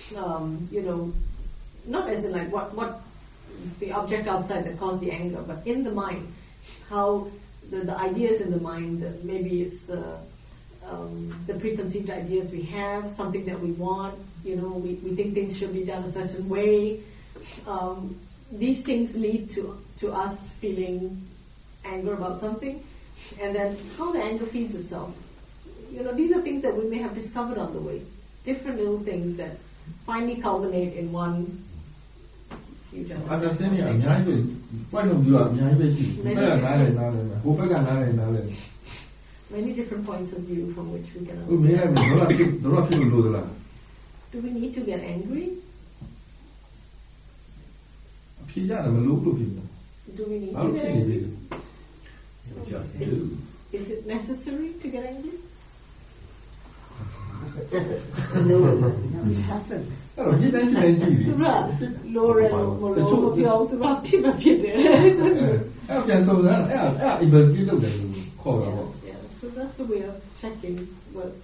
not as in like what the object outside that caused the anger, but in the mind, how the ideas in the mind, that maybe it's the preconceived ideas we have, something that we want, we think things should be done a certain way. These things lead to us feeling anger about something, and then how the anger feeds itself. These are things that we may have discovered on the way, different little things that finally culminate in one huge understanding. Many different points of view from which we can understand. Do we need to get angry? Do we need to get angry? Is it necessary to get angry? No, it happens. So that's a way of checking what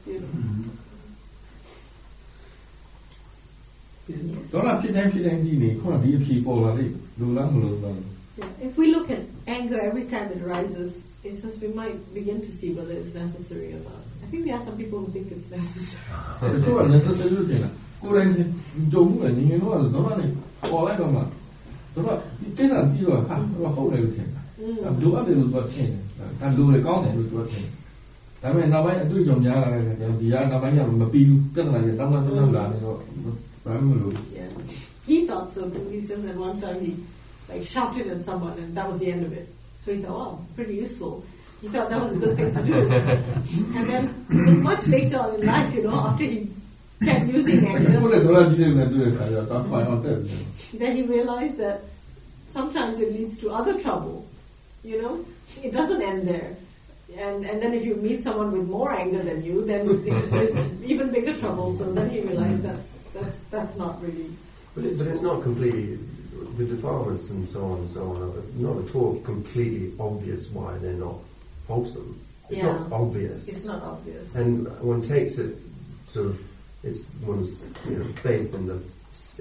If we look at anger every time it arises, it says we might begin to see whether it's necessary or not. I think there are some people who think it's necessary. He thought so too. He says at one time he shouted at someone and that was the end of it. So he thought, oh, pretty useful. He thought that was a good thing to do. And then it was much later on in life, after he kept using anger. Then he realized that sometimes it leads to other trouble. It doesn't end there. And then if you meet someone with more anger than you, then there's even bigger trouble. So then he realized that's not really. But it's not completely, the defilements and so on are not at all completely obvious why they're not wholesome. It's not obvious. It's not obvious. And one takes it sort of, it's one's faith in the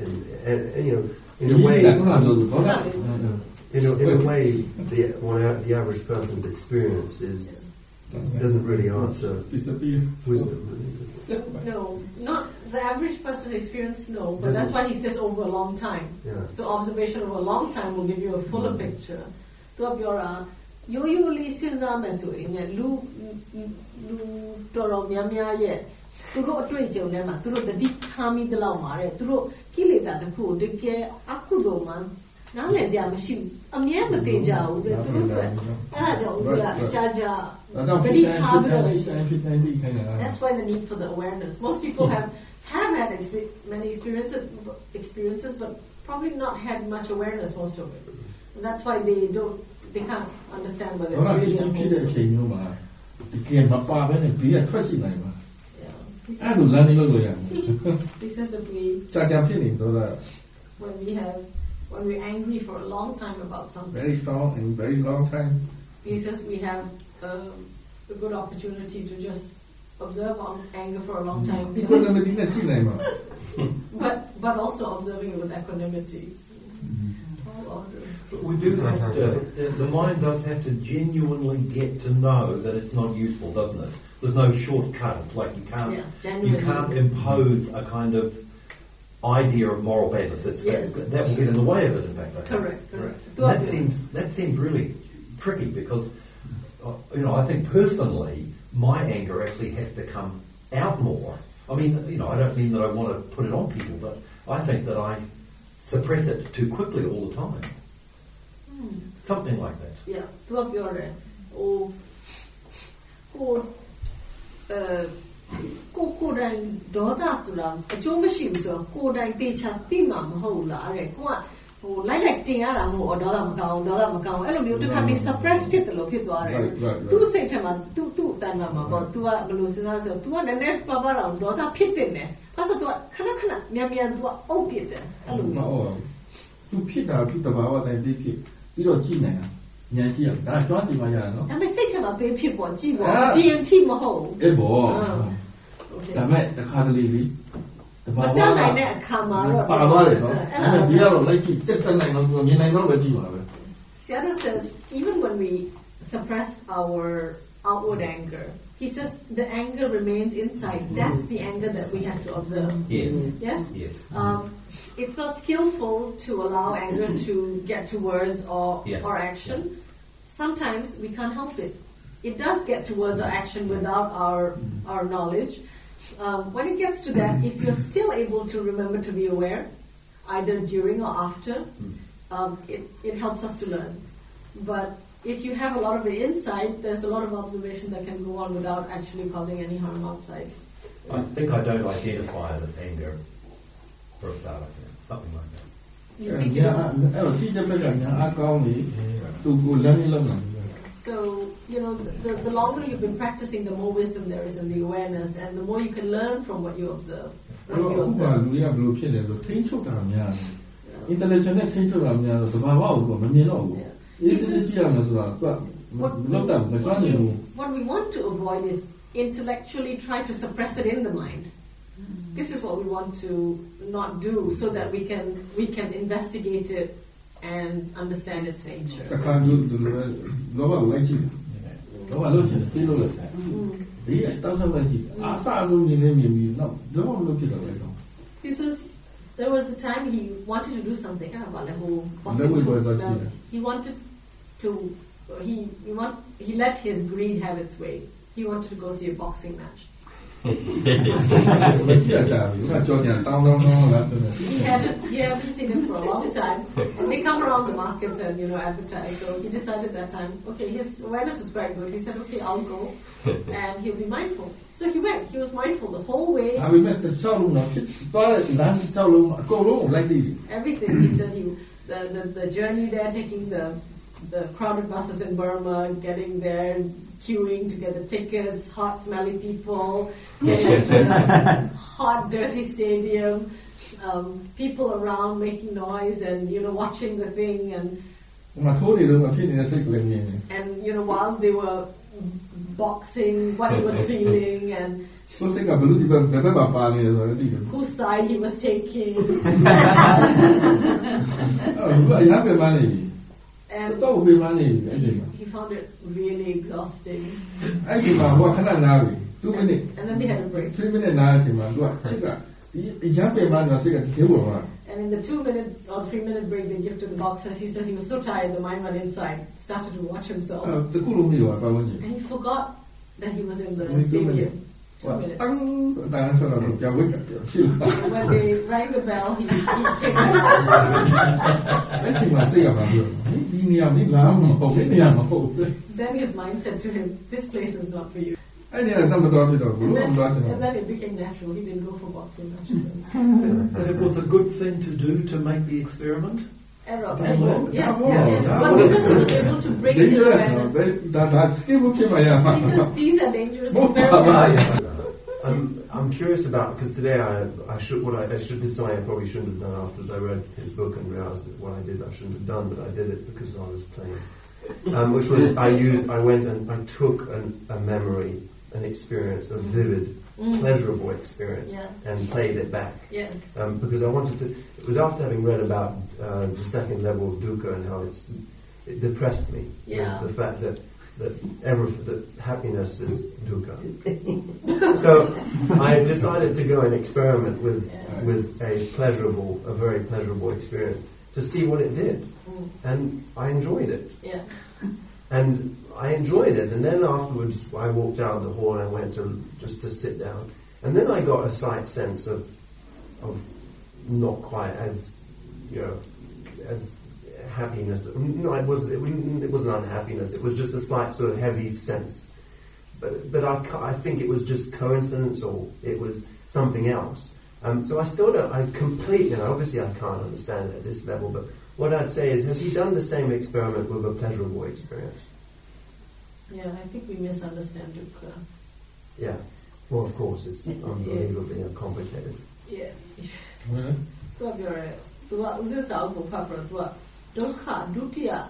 in a way. In a way, the average person's experience doesn't really answer wisdom. No, not the average person's experience. No, but that's why he says over a long time. Yeah. So observation over a long time will give you a fuller picture. So if you're yo-yo-li sinzame so in lu toro mya ye သူတို့အတွေ့အကြုံထဲမှာသူတို့တတိထားမိသလောက်မှာတဲ့သူတို့ကိလေသာတစ်ခုတကယ်အခုတော့မှနားလည်ကြမရှိဘူးအမြဲမသိကြဘူးသူတို့ကအဲ့ဒါကြောင့်ဦးကကြာကြာတတိထားပြီးတော့ That's why the need for the awareness. Most people have had many experiences but probably not had much awareness most of it. And that's why they can't understand whether it's really a He says if when we're angry for a long time about something, very strong and very long time, he says we have a good opportunity to just observe our anger for a long time. but also observing it with equanimity. But we do have to, the mind does have to genuinely get to know that it's not useful, doesn't it? There's no shortcut. It's like you can't impose a kind of idea of moral badness. That will get in the way of it, in fact. I think. Correct. That seems really tricky because, I think personally, my anger actually has to come out more. I mean, I don't mean that I want to put it on people, but I think that I suppress it too quickly all the time. Something like that. Yeah. သူကပြောတယ်ကိုတိုင်ဒေါသဆိုတာအကျိုးမရှိဘူးဆိုတော့ကိုတိုင်တေချာသိမှာမဟုတ်လားတဲ့ကိုကလိုက်တင်ရတာမဟုတ်ဒေါသမကောင်းအဲ့လိုမျိုးတစ်ခါနေ suppress ဖြစ်တယ်လို့ဖြစ်သွားတယ်သူ့စိတ်ထဲမှာသူ့အတန်မှာပေါ့ तू ကဘယ်လိုစဉ်းစားဆိုတော့ तू ကနည်းနည်းပါပါတော့ဒေါသဖြစ်တယ်နဲ့အဲ့ဆို तू ကခဏမြန် तू ကအုပ်ပြတယ်အဲ့လိုမျိုးသူဖြစ်တာသူတဘာဝတိုင်းဖြစ်ပြီးတော့ကြည့်နေတာဉာဏ်ရှိရဒါကျွမ်းကျင်မှရတာနော်ဒါပေမဲ့စိတ်ထဲမှာပေးဖြစ်ပေါ်ကြည့်ပေါ်ဒီရင်ထိမဟုတ်ဘူးအေးပေါ့ဒါမဲ့တစ်ခါတလေလေးတဘာဝကနိုင်တဲ့အခါမှာတော့ပါသွားတယ်နော်အဲ့ဒါဒီကတော့လိုက်ကြည့်တက်နိုင်တော့မြင်နိုင်တော့ပဲကြည့်ပါပဲ Seattle says even when we suppress our outward anger, he says the anger remains inside. That's the anger that we have to observe. Yes. It's not skillful to allow anger to get to words or action. Sometimes we can't help it. It does get to words or action without our knowledge. When it gets to that, if you're still able to remember to be aware, either during or after, it helps us to learn. But if you have a lot of the inside, there's a lot of observation that can go on without actually causing any harm outside. I think I don't identify it as anger for a start, I think. Something like that. So, the longer you've been practicing, the more wisdom there is in the awareness, and the more you can learn from what you observe. What we want to avoid is intellectually try to suppress it in the mind. This is what we want to not do, so that we can investigate it and understand its nature. He says there was a time he wanted to do something. He let his greed have its way. He wanted to go see a boxing match. He hadn't seen him for a long time, and they come around the markets and advertise. So he decided that time, okay, his awareness is very good. He said, okay, I'll go, and he'll be mindful. So he went. He was mindful the whole way. Everything. He said the journey there, taking the crowded buses in Burma, getting there, queuing to get the tickets, hot, smelly people, getting to the hot, dirty stadium, people around making noise and, watching the thing and while they were boxing, what he was feeling and whose side he was taking. And he found it really exhausting. And then they had a break. 3 minutes နားအချိန်မှာသူကချစ်ကဒီအကြမ်းပင်မှတော့စိတ်ကသေးပေါ်မှာ And in the 2-minute or 3-minute break they give to the boxer, he said he was so tired the mind went inside, started to watch himself. And he forgot that he was in the stadium. 2 minutes. When they rang the bell, he came Then his mind said to him, this place is not for you. And then it became natural. He didn't go for boxing matches. But it was a good thing to do to make the experiment? Yes. But because he was able to bring the awareness. He says these are dangerous experiments. I'm curious about, because today I should did something I probably shouldn't have done afterwards. I read his book and realised that what I did I shouldn't have done, but I did it because I was playing. Which was I went and I took a memory, an experience, a vivid, pleasurable experience, and played it back. Yes. Because I wanted to. It was after having read about the second level of dukkha and how it depressed me. Yeah. The fact that happiness is dukkha. So I decided to go and experiment with a very pleasurable experience to see what it did, and I enjoyed it. Yeah. And I enjoyed it, and then afterwards I walked out of the hall and I went to sit down, and then I got a slight sense of not quite as as happiness. No, it wasn't unhappiness. It was just a slight sort of heavy sense. But I think it was just coincidence, or it was something else. So I still don't. I completely. Obviously, I can't understand it at this level. But what I'd say is, has he done the same experiment with a pleasurable experience? Yeah, I think we misunderstand dukkha. Yeah. Well, of course, it's unbelievably complicated. Yeah. Really? သူကဥစ္စာအုပ်ကိုဖတ်ပြီးတော့သူကဒုက္ခဒုတိယ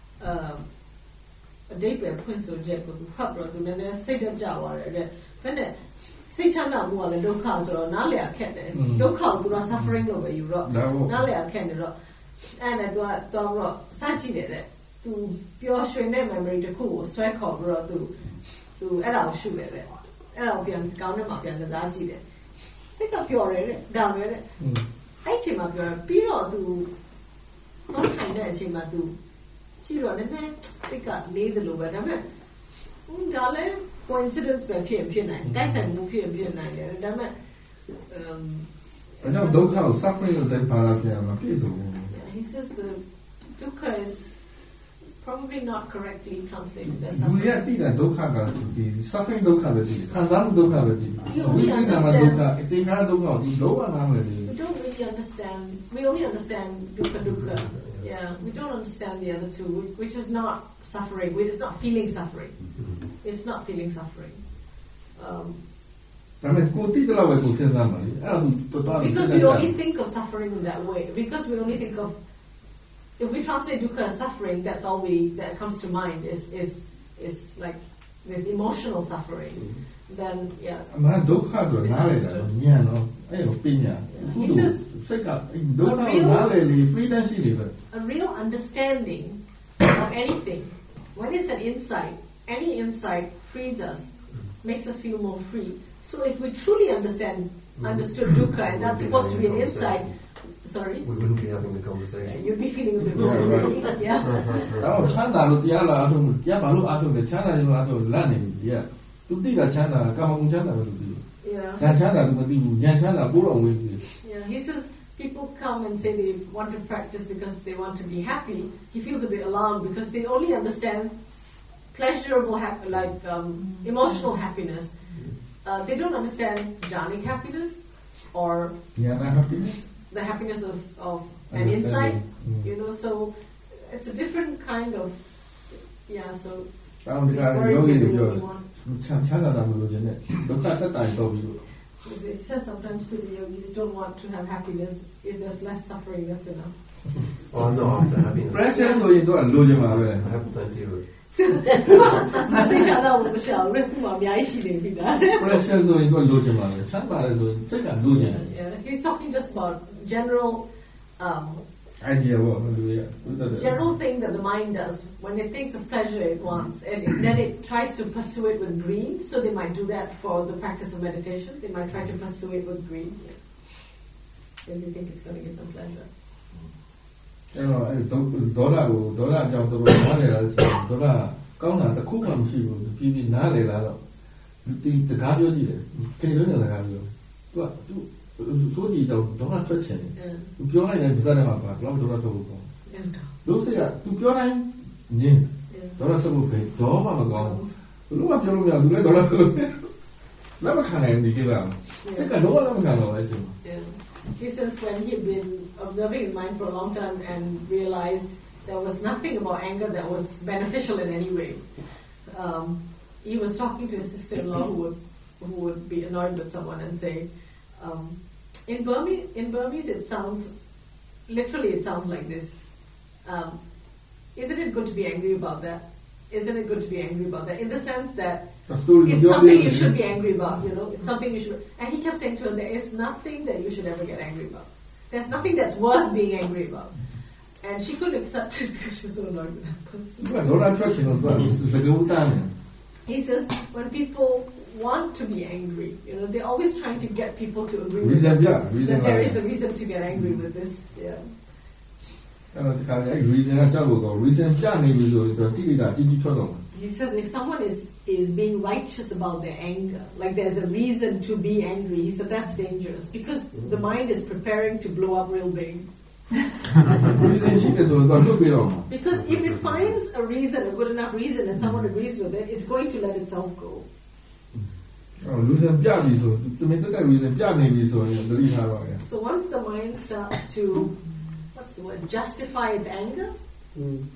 အတိတ်ပဲဖွင့်ဆိုချက်ကိုသူဖတ်ပြီးတော့သူနည်းနည်းစိတ်တက်ကြသွားတယ်တဲ့။ဘယ်နဲ့စိတ်ချမ်းသာမှုကလည်းဒုက္ခဆိုတော့နားလည်ရခက်တယ်။ဒုက္ခကိုသူက suffering လို့ပဲယူတော့နားလည်ရခက်နေတော့အဲ့ဒါသူကတော့စကြည့်တယ်တဲ့။သူပျော်ရွှင်တဲ့ memory တစ်ခုကိုဆွဲခေါ်ပြီးတော့သူအဲ့ဒါကိုရှုတယ်တဲ့။အဲ့ဒါကိုပြန်ကောင်းတဲ့မှာပြန်ကစားကြည့်တယ်။စိတ်ကပျော်တယ်တဲ့။ဒါပဲတဲ့။အဲ့ချိန်မှာပြောပြီးတော့သူတော့ထိုင်တဲ့အချိန်မှာသူရှိတော့နည်းနည်းစိတ်ကလေးသလိုပဲဒါပေမဲ့ဒါလည်း coincidence ပဲဖြစ်နိုင်တိုက်ဆိုင်မှုဖြစ်နိုင်တယ်ဒါပေမဲ့အဲ့တော့ဒုက္ခကို suffering လို့တိုင်းပါလာပြန်မှာပြည့်စုံတယ် He says the dukkha is probably not correctly translated as suffering လူရတိတာဒုက္ခကဒီ suffering ဒုက္ခပဲဒီခံစားမှုဒုက္ခပဲဒီဝိပဿနာဒုက္ခအတိတ်ကဒုက္ခကိုဒီလောကနားမယ်ဒီ We don't really understand. We only understand dukkha. Yeah, we don't understand the other two, which is not suffering. It's not feeling suffering. It's not feeling suffering. Because we only think of suffering in that way. Because we only think of, if we translate dukkha as suffering, that's all that comes to mind is like this emotional suffering. Then yeah. He says a real understanding of anything, when it's an insight, any insight frees us, makes us feel more free. So if we truly understood dukkha, and that's supposed to be an insight. Sorry? We wouldn't be having the conversation. You'd be feeling a bit more free. Yeah. Tu ti la chana, kama chana tu ti. Yeah. Chana tu mati bu, chana pura wei. Yeah, he says people come and say they want to practice because they want to be happy. He feels a bit alarmed because they only understand pleasurable emotional happiness. They don't understand jhanic happiness or the happiness of an insight. So it's a different kind of so It says sometimes to the yogis, don't want to have happiness. If there's less suffering, that's enough. Oh no, after happiness. Pressure so you don't I have plenty of it. Pressure so you don't He's talking just about general idea general thing that the mind does when it thinks of pleasure it wants, and then it tries to pursue it with greed. So they might do that for the practice of meditation. They might try to pursue it with greed. Then they think it's going to give them pleasure. He says when he had been observing his mind for a long time and realized there was nothing about anger that was beneficial in any way, he was talking to his sister-in-law who would who would be annoyed with someone and say, in Burmese it sounds like this. Isn't it good to be angry about that? Isn't it good to be angry about that? In the sense that it's something you should be angry about, it's something you should. And he kept saying to her, there is nothing that you should ever get angry about. There's nothing that's worth being angry about. And she couldn't accept it because she was so annoyed with that person. He says, when people want to be angry, they're always trying to get people to agree with them. That there is a reason to get angry with this. Yeah. He says if someone is being righteous about their anger, like there's a reason to be angry, he said that's dangerous because the mind is preparing to blow up real big. Because if it finds a reason, a good enough reason, and someone agrees with it, it's going to let itself go. So once the mind starts to justify its anger. And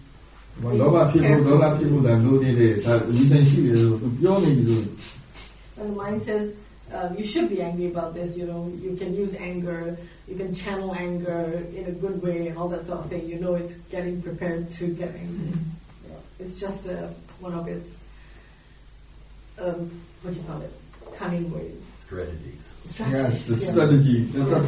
the mind says, you should be angry about this, you can use anger, you can channel anger in a good way and all that sort of thing. It's getting prepared to get angry. It's just one of its, cunning ways. Strategies. Strategy.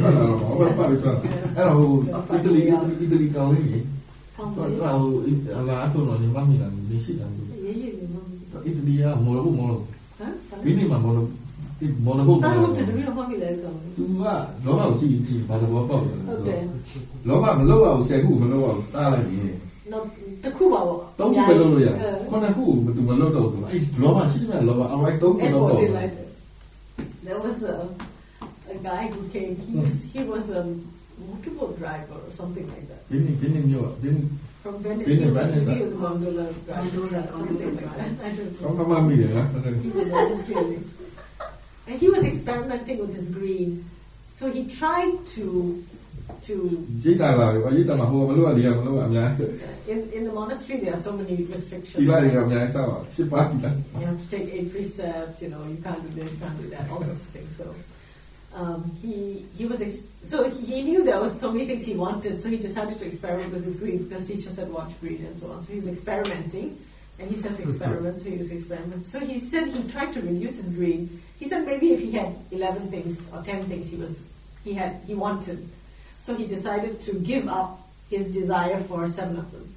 There was a guy who came, he was a motorboat driver or something like that. From Venice. He was a gondola driver, something like that. I don't know. He was Australian. And he was experimenting with his green. So he tried to in the monastery there are so many restrictions. You have to take 8 precepts, you can't do this, you can't do that, all sorts of things. So he knew there were so many things he wanted, so he decided to experiment with his green because teacher said watch green and so on. So he's experimenting, and he says experiment, so he was experimenting. So he said he tried to reduce his green. He said maybe if he had 11 things or 10 things he wanted. So he decided to give up his desire for 7 of them.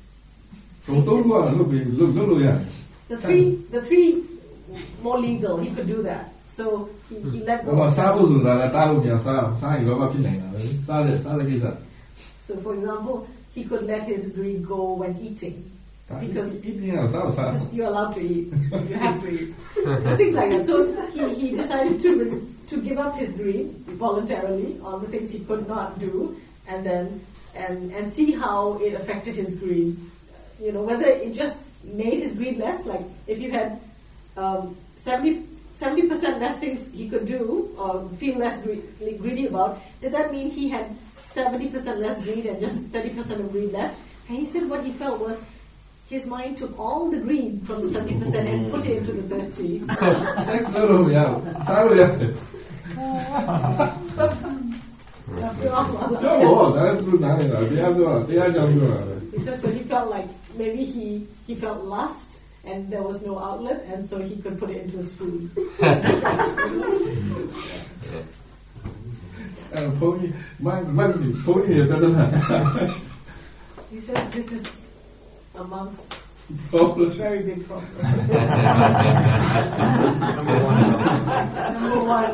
The three more legal, he could do that. So he let go. So for example, he could let his greed go when eating. Because you're allowed to eat. You have to eat. Things like that. So he decided to give up his greed voluntarily on the things he could not do, and then and see how it affected his greed. Whether it just made his greed less. Like if you had 70% less things he could do or feel less greedy about, did that mean he had 70% less greed and just 30% of greed left? And he said what he felt was his mind took all the greed from the 70% and put it into the 30. He said so he felt like maybe he felt lust and there was no outlet, and so he could put it into his food. He says this is amongst very big problem. Number one.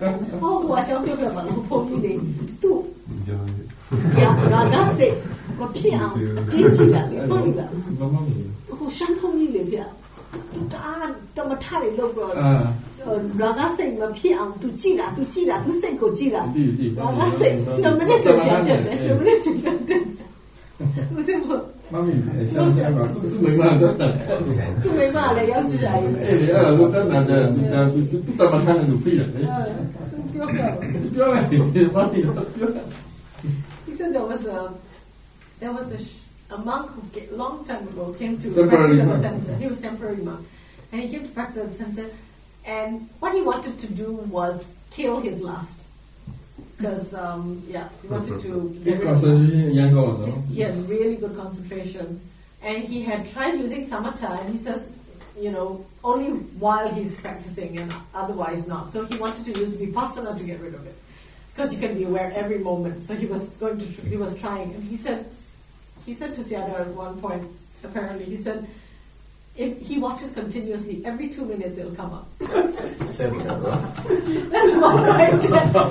He said there was a monk who long time ago came to practice at the center. He was temporary monk, and he came to practice at the center, And what he wanted to do was kill his lust. Because, he wanted to get rid of lust. He had really good concentration. And he had tried using samatha, and he says, only while he's practicing and otherwise not. So he wanted to use vipassana to get rid of it. Because you can be aware every moment. So he was trying. And he said to Sayadaw at one point, apparently, he said, if he watches continuously, every 2 minutes it'll come up. That's not right.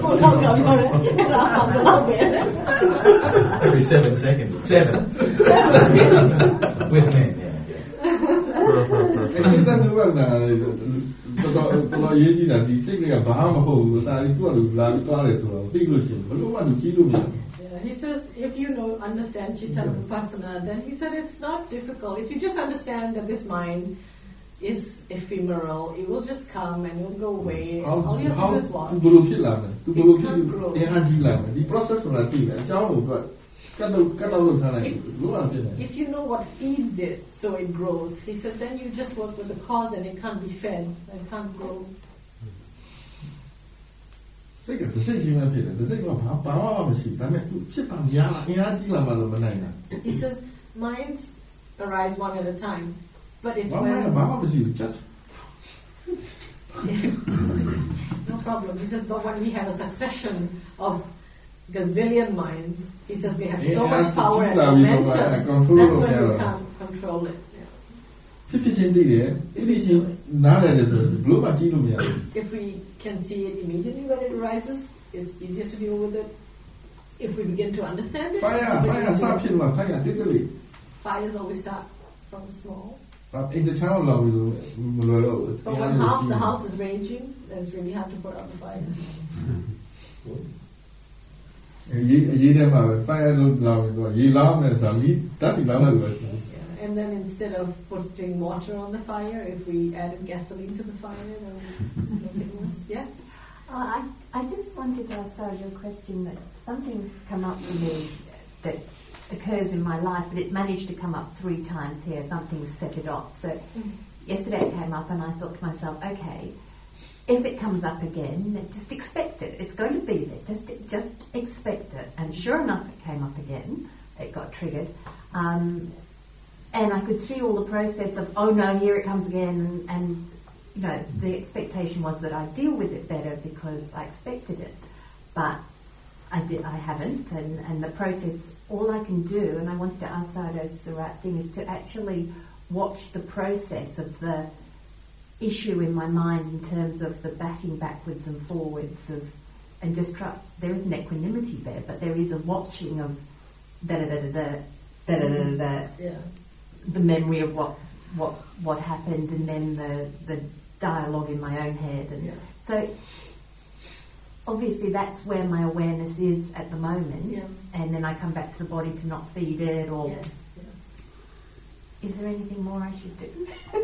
Every 7 seconds. 7. With me. He says, if you understand Citta Vipassana, then he said it's not difficult. If you just understand that this mind is ephemeral, it will just come and it will go away. All you have to do is watch. If you know what feeds it, so it grows, he said, then you just work with the cause and it can't be fed, it can't grow. He says, minds arise one at a time, but it's when... No problem. He says, but when we have a succession of gazillion minds, he says they have so much power and momentum, that's when you can't control it. If we can see it immediately when it arises, it's easier to deal with it. If we begin to understand it, fires always start from small. But when half the house is raging, then it's really hard to put out the fire. And then instead of putting water on the fire, if we added gasoline to the fire, then it was, yes? I just wanted to ask Sarah a question that something's come up for me that occurs in my life, but it managed to come up 3 times here. Something set it off. So yesterday it came up, and I thought to myself, okay, if it comes up again, just expect it. It's going to be there. Just expect it. And sure enough, it came up again. It got triggered. And I could see all the process of, oh no, here it comes again, and the expectation was that I'd deal with it better because I expected it, but I haven't, and the process, all I can do, and I wanted to ask Sayadaw the right thing, is to actually watch the process of the issue in my mind in terms of the batting backwards and forwards and just try. There is an equanimity there, but there is a watching of the memory of what happened, and then the dialogue in my own head, and so obviously that's where my awareness is at the moment, and then I come back to the body to not feed it, or is there anything more I should do?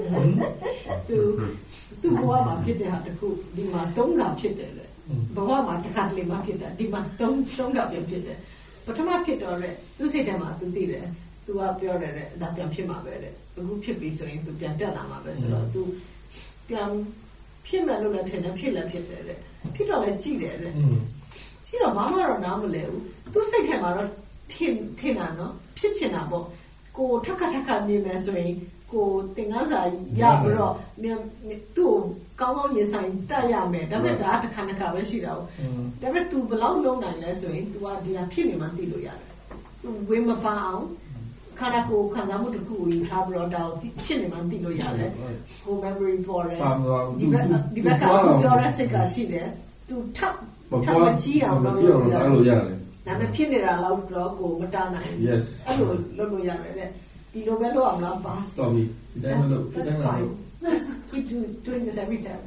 That's fine. Let's keep doing this every time.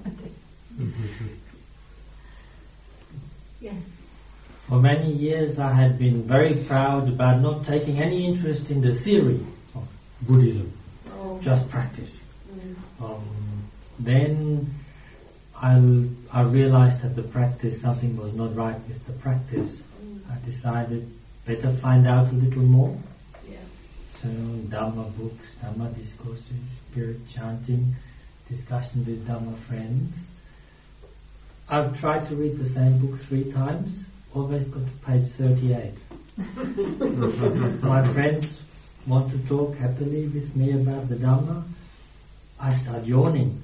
Yes. For many years I had been very proud about not taking any interest in the theory of Buddhism, just practice. Then I realized that the practice, something was not right with the practice. I decided better find out a little more. So Dhamma books, Dhamma discourses, spirit chanting, discussion with Dhamma friends. I've tried to read the same book 3 times, always got to page 38. My friends want to talk happily with me about the Dhamma. I start yawning.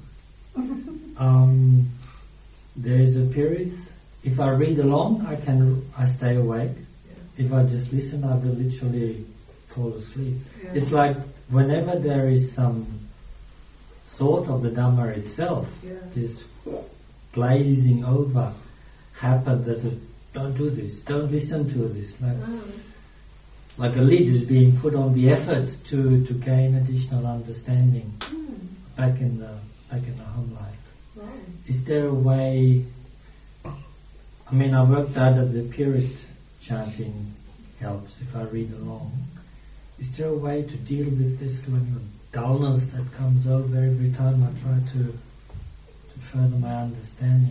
There is a period, if I read along, I stay awake. If I just listen, I will literally fall asleep. Yeah. It's like whenever there is some thought of the Dhamma itself, this glazing over happens that don't do this, don't listen to this. Like a lid is being put on the effort to gain additional understanding back in the home life. Right. Is there a way? I mean, I worked out that the period chanting helps if I read along. Is there a way to deal with this dullness that comes over every time I try to further my understanding?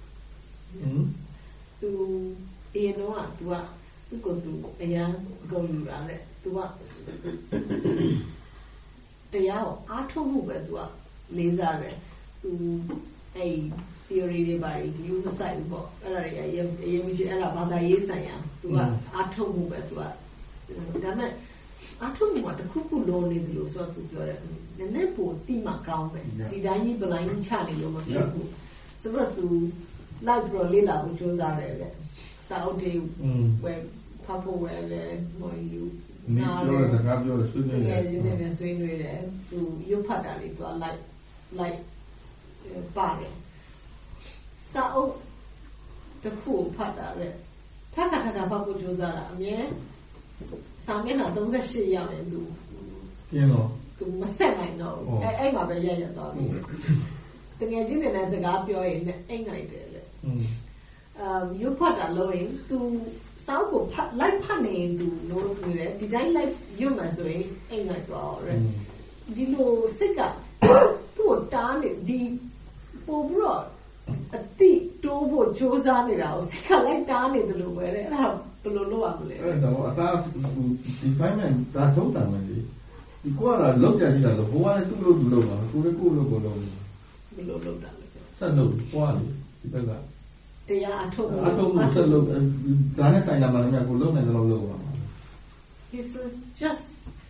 Theory တွေပါယူမဆိုင်ဘူးပေါ့အဲ့ဒါတွေအရင်မရှိအဲ့ဒါဘာသာရေးဆိုင်ရာသူကအထုတ်မှုပဲသူကဒါမဲ့အထုတ်မှုကတစ်ခုခုလုံးနေတယ်လို့ဆိုတော့သူပြောတယ်နည်းနည်းပိုတိမှကောင်းပဲဒီတိုင်းကြီး blind ချနေလို့မဖြစ်ဘူးဆိုတော့သူလိုက်ပြီးတော့လေ့လာဖို့ကြိုးစားတယ်လေစာအုပ်တွေဝယ်ဖတ်ဖို့ဝယ်တယ်ဟိုယူနားတယ်စကားပြောတယ်ဆွေးနွေးတယ်ဒီနေ့ဆွေးနွေးတယ်သူရုပ်ဖတ်တာတွေသူကလိုက်ပါတယ်စာအုပ်တစ်ခုဖတ်တာလေထပ်ဖတ်ဖို့ကြိုးစားတာအမြဲစာမျက်နှာ38ရမယ်သူပြင်းတော့သူမဆက်နိုင်တော့အဲ့မှာပဲရက်သွားပြီတကယ်ချင်းတဲ့စကားပြောရင်အိမ်နိုင်တယ်လေရုပ်ဖတ်တာလို့ရင်သူစာအုပ်ကိုလိုက်ဖတ်နေရင်သူလို့ပြောတယ်ဒီတိုင်းလိုက်ရုပ်မှဆိုရင်အိမ်နိုင်သွားတယ်ဒီလိုစိတ်ကသူ့တားနေဒီပို့ပြီးတော့အတိတိုးဖို့ကြိုးစားနေတာကိုစိတ်ကလိုက်တားနေတယ်လို့ပဲတဲ့အဲ့ဒါဘယ်လိုလုပ်ရမလဲအဲ့တော့အသားဒီပိုင်းနဲ့ဒါထုံးတယ်မယ်လေဒီကွာလာလောက်ကြကြည့်တာလို့ဘဝနဲ့သူ့လို့သူ့လို့ပါကိုယ်ကိုလို့ကိုလို့ဘယ်လိုလုပ်တာလဲဆက်လို့ပွားလေဒီဘက်ကတရားအထုတ်မှုဆက်လို့ဒါနဲ့ဆိုင်တာမှလည်းကိုလုံးနေတယ်လို့လုပ်ပါမှာ This is just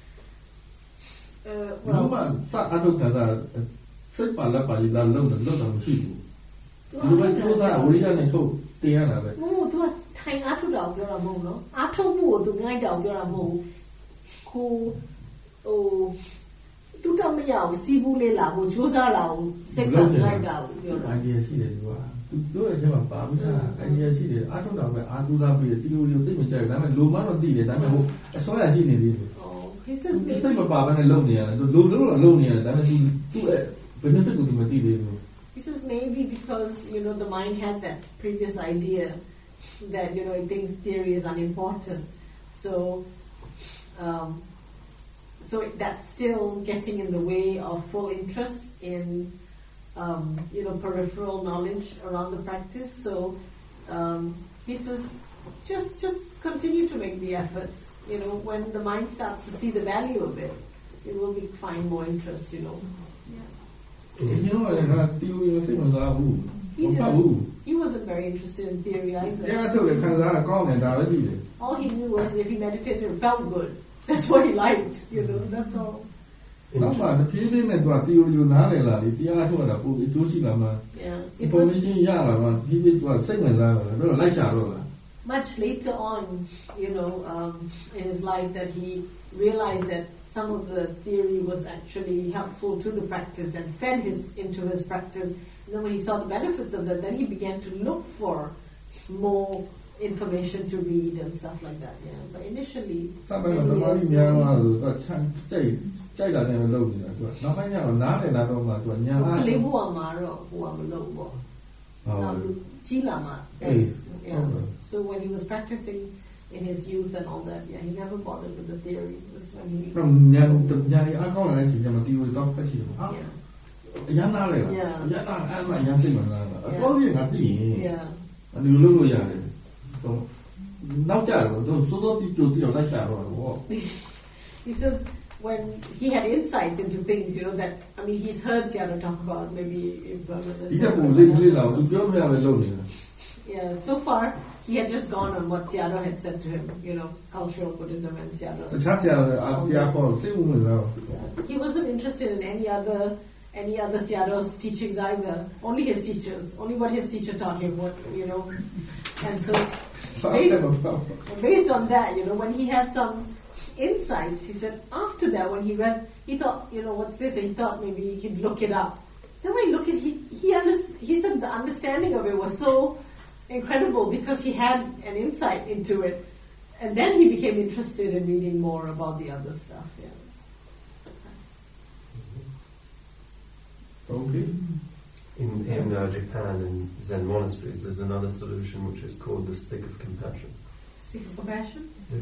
well ဘာစအထုတ်တာစိတ်ပါလက်ပါလာလုံးတယ်လို့တော့မရှိဘူးဒီဘက်ကျိုးသားဝိရိယနဲ့ထုတ်တင်ရတာပဲဟိုသူကထိုင်အားထုတ်တာကိုပြောတာမဟုတ်နော်အားထုတ်မှုကိုသူငိုက်တာကိုပြောတာမဟုတ်ကိုသူတော့မရဘူးစီးဘူးလေးလာကိုကြိုးစားလာကိုစိတ်ကငိုက်တာကိုပြောတာ idea ရှိတယ်သူကသူတို့ရဲ့အချက်မှာပါပြီးတာ idea ရှိတယ်အားထုတ်တာပဲအားသူသားပြီးတယ်တီလိုသိမကြိုက်ဒါပေမဲ့လိုမှတော့သိတယ်ဒါပေမဲ့ဟိုအစောရရှိနေသေးတယ်သိမပါဘဲနဲ့လုံနေရတယ်လိုလို့လုံနေရတယ်ဒါပေမဲ့သူ့ရဲ့ benefit ကိုသူမသိသေးဘူး This is maybe because, the mind had that previous idea that, it thinks theory is unimportant. So that's still getting in the way of full interest in, peripheral knowledge around the practice. So he says, just continue to make the efforts. When the mind starts to see the value of it, it will find more interest, Yeah. He wasn't very interested in theory either. All he knew was if he meditated, it felt good. That's what he liked, that's all. Much later on, in his life that he realized that some of the theory was actually helpful to the practice and fed into his practice. And then when he saw the benefits of that, then he began to look for more information to read and stuff like that. Yeah, but initially. So when he was practicing in his youth and all that, he never bothered with the theory. It was when he... He says, when he had insights into things, that, he's heard Sayadaw talk about maybe impermanence. Yeah, so far, he had just gone on what Sayadaw had said to him, cultural Buddhism and Sayadaw's. He wasn't interested in any other Sayadaw's teachings either. Only his teachers. Only what his teacher taught him. And so based on that, when he had some insights, he said after that when he read, he thought, what's this? And he thought maybe he'd look it up. Then when he looked at it, he said the understanding of it was so incredible because he had an insight into it. And then he became interested in reading more about the other stuff. Yeah. Okay. In Japan, in Zen monasteries, there's another solution which is called the stick of compassion. Stick of compassion? The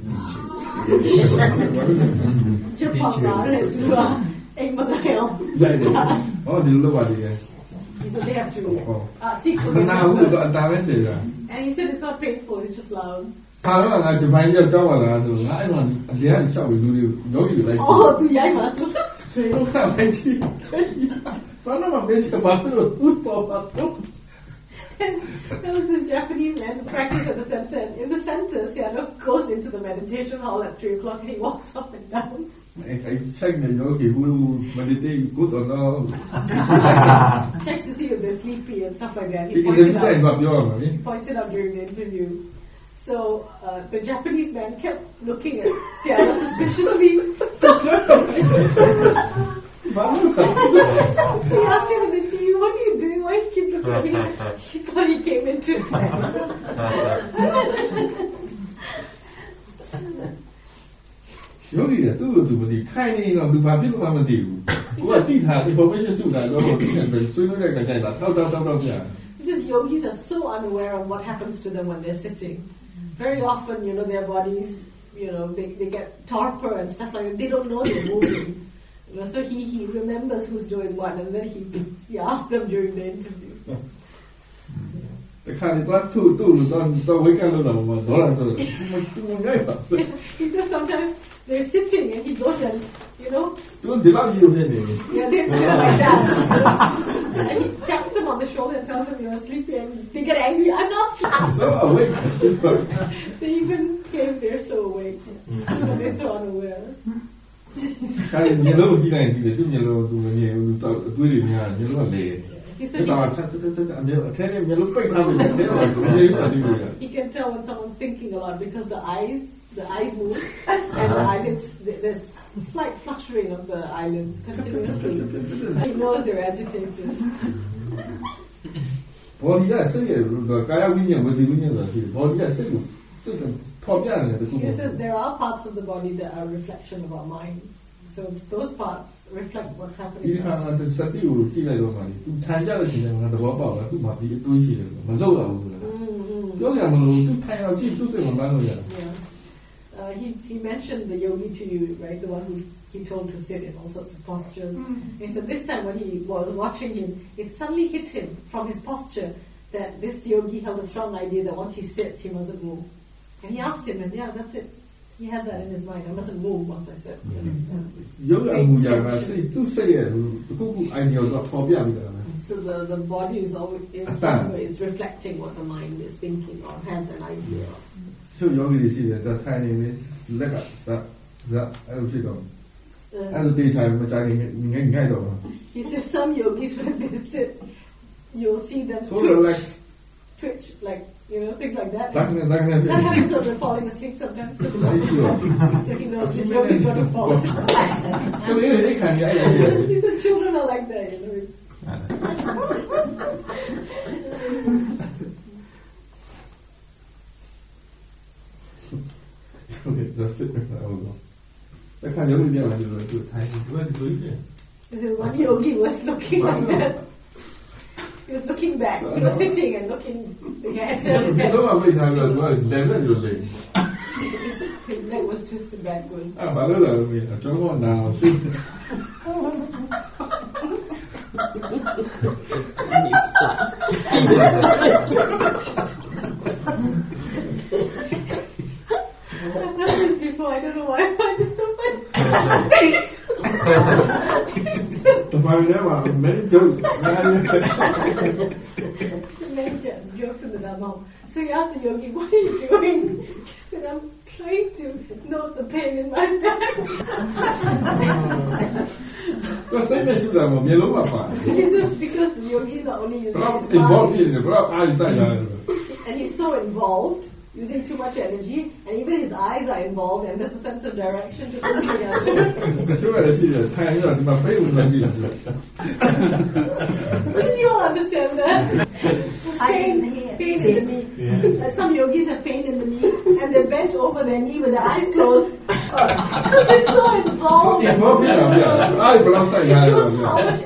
He said they have to seek forgiveness. And he said it's not painful, it's just loud. Oh, do yai masu. There was this Japanese man who practiced at the center, and in the center, Sayadaw goes into the meditation hall at 3 o'clock and he walks up and down. Checks to see if they're sleepy and stuff like that. He points it out during the interview. So the Japanese man kept looking at Sayadaw suspiciously. He asked him in the interview, what are you doing? Why do you keep looking at him? He thought he came into it. He says yogis are so unaware of what happens to them when they're sitting. Very often, their bodies, they get torpor and stuff like that. They don't know they're moving. So he remembers who's doing what, and then he asks them during the interview. He says sometimes they're sitting and he goes and, they're like that. And he taps them on the shoulder and tells them you're sleepy, and they get angry. I'm not sleeping. So awake. They even claim they're so awake. They're so unaware. He said he can tell when someone's thinking a lot because the eyes move and the eyelids, there's a slight fluttering of the eyelids continuously. He knows they're agitated. He says there are parts of the body that are a reflection of our mind. So those parts reflect what's happening. Yeah. He mentioned the yogi to you, right? The one who he told to sit in all sorts of postures. He said this time when he was watching him, it suddenly hit him from his posture that this yogi held a strong idea that once he sits, he mustn't move. And he asked him, and that's it. He had that in his mind. I mustn't move once I sit. So the body is always in some way is reflecting what the mind is thinking or has an idea of. He says some yogis when they sit, you'll see them twitch like things like that. That happens when they're falling asleep sometimes. So he knows his yogi's going to fall asleep. He said children are like that. Okay, that's it. One yogi was looking like that. He was looking back. He was sitting and looking. He had his leg was twisted backwards. I've done this before. I don't know why I find it so funny. Many jokes. Many jokes in the Dharma. So he asked the yogi, what are you doing? He said, I'm trying to note the pain in my back. He says because the yogis are only using his mind. And he's so involved, using too much energy, and even his eyes are involved, and there's a sense of direction to put together. Didn't you all understand that? Pain in the knee. Yeah. Some yogis have pain in the knee, and they're bent over their knee with their eyes closed. Because they're so involved. It shows how much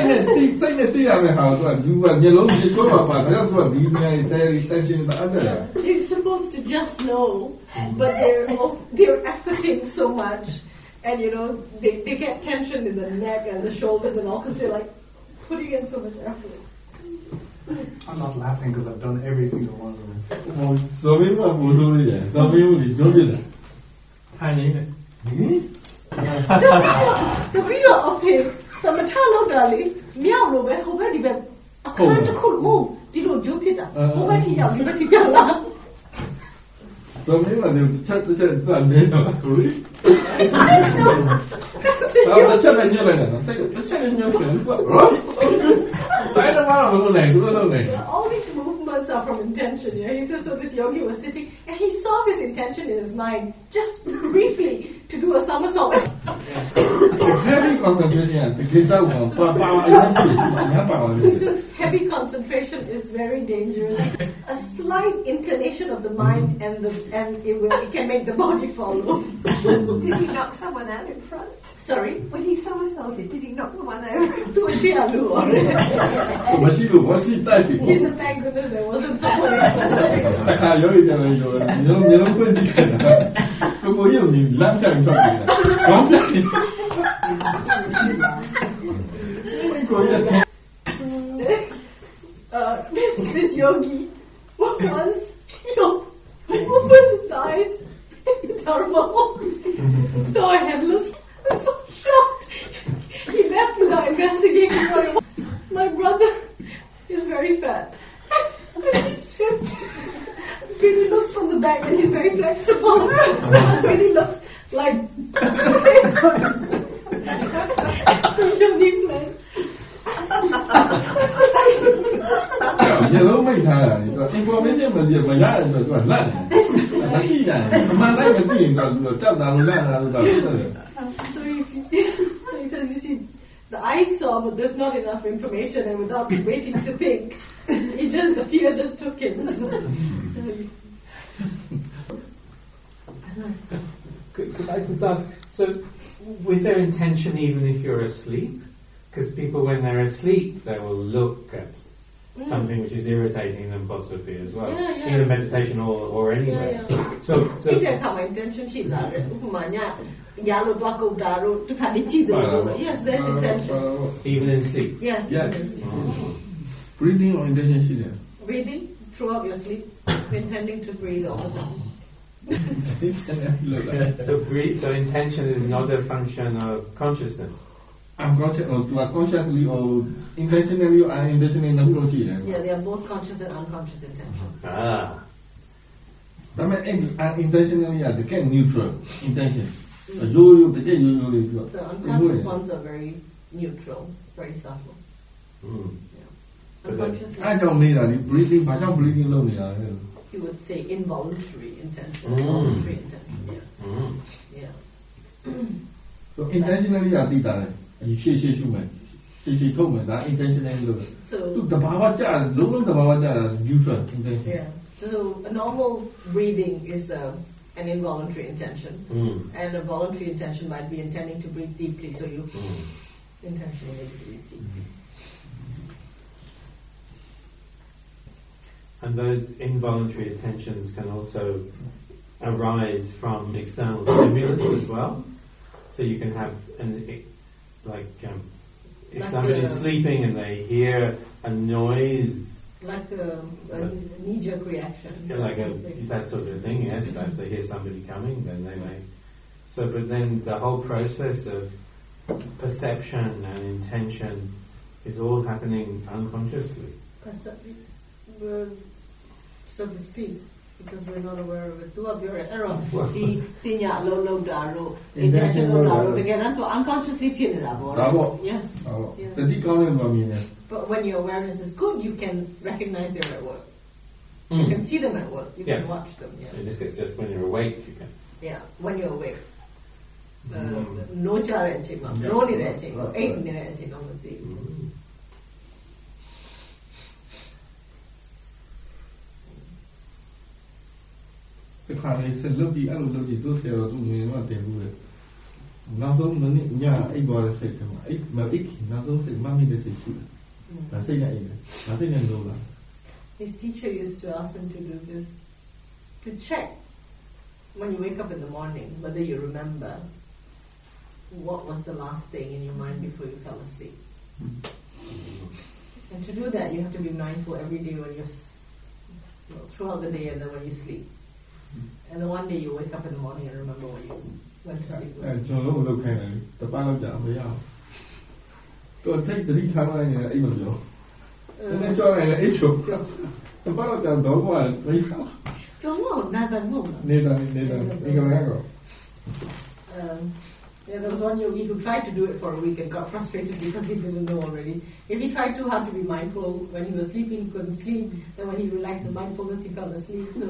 effort. They're supposed to just know, but they're efforting so much, and they get tension in the neck and the shoulders and all because they're like putting in so much effort. I'm not laughing because I've done every single one of them. So we were all these movements are from intention. Yeah? He says, so this yogi was sitting and he saw this intention in his mind just briefly to do a somersault. Heavy concentration. He says heavy concentration is very dangerous. A slight inclination of the mind and it can make the body follow. Did he knock someone out in front? Sorry? When he somersaulted, did he knock the one over? He's a thank goodness there wasn't someone in this yogi once opened his eyes in the Dharma, saw a headless, and so shocked. He left without investigating. My brother is very fat. And he sits, really looks from the back and he's very flexible. Really looks like yogi flesh. So he says, you see, the eyes saw, but there's not enough information, and without waiting to think, the fear just took him. Could I just ask, so with their intention even if you're asleep? Because people, when they're asleep, they will look at something which is irritating them possibly as well. Either meditation or anywhere. So yes, there's intention. Even in sleep? Yes. Breathing or intention? Breathing throughout your sleep, intending to breathe all the time. So intention is not a function of consciousness. Consciously or intentionally or unintentionally. Yeah, they are both conscious and unconscious intentions. Unintentionally they get neutral intention. The unconscious ones are very neutral, very subtle. Unconscious. Breathing. You would say involuntary intention. Voluntary intention. Yeah. So intentionally intentionally neutral intention. Yeah. So a normal breathing is an involuntary intention, and a voluntary intention might be intending to breathe deeply. So you intentionally breathe deeply. And those involuntary attentions can also arise from external stimulus as well. So you can have if somebody's sleeping and they hear a noise, like a knee-jerk reaction, that sort of thing. Yes, if they hear somebody coming, then they may So, but then the whole process of perception and intention is all happening unconsciously. So to speak, because we're not aware of it. Intention unconsciously yes. But when your awareness is good, you can recognize they're at work. You can see them at work. You can watch them. Yeah. In this case, just when you're awake, you can. Yeah, when you're awake. No chare chima, no ni re chima, 8 ni re chima mati. တခါလေဆက်လုပ်ကြည့်အဲ့လိုလုပ်ကြည့်သူဆရာတော်သူငယ်တော့တင်ဘူးလေနောက်ဆုံးမနေ့ညအိပ်သွားတဲ့စိတ်ကမှအိပ်မအိပ်နောက်ဆုံးစိတ်မမိတဲ့စိတ်ရှိတယ်ဒါစိတ်နဲ့အိပ်တယ်ဒါစိတ်နဲ့လို့လား His teacher used to ask him to do this, to check when you wake up in the morning whether you remember what was the last thing in your mind before you fell asleep. And to do that you have to be mindful every day when you're throughout the day and then when you sleep. And then one day you wake up in the morning and remember what you went to sleep with. And John Lowe look kind of the panel down the yard. Go take the lead camera in the email. And I saw an issue. The panel down the one. John Lowe, neither move. Neither. Yeah, there was one yogi who tried to do it for a week and got frustrated because he didn't know already. If he tried too hard to be mindful when he was sleeping, he couldn't sleep. Then when he relaxed in mindfulness, he fell asleep. So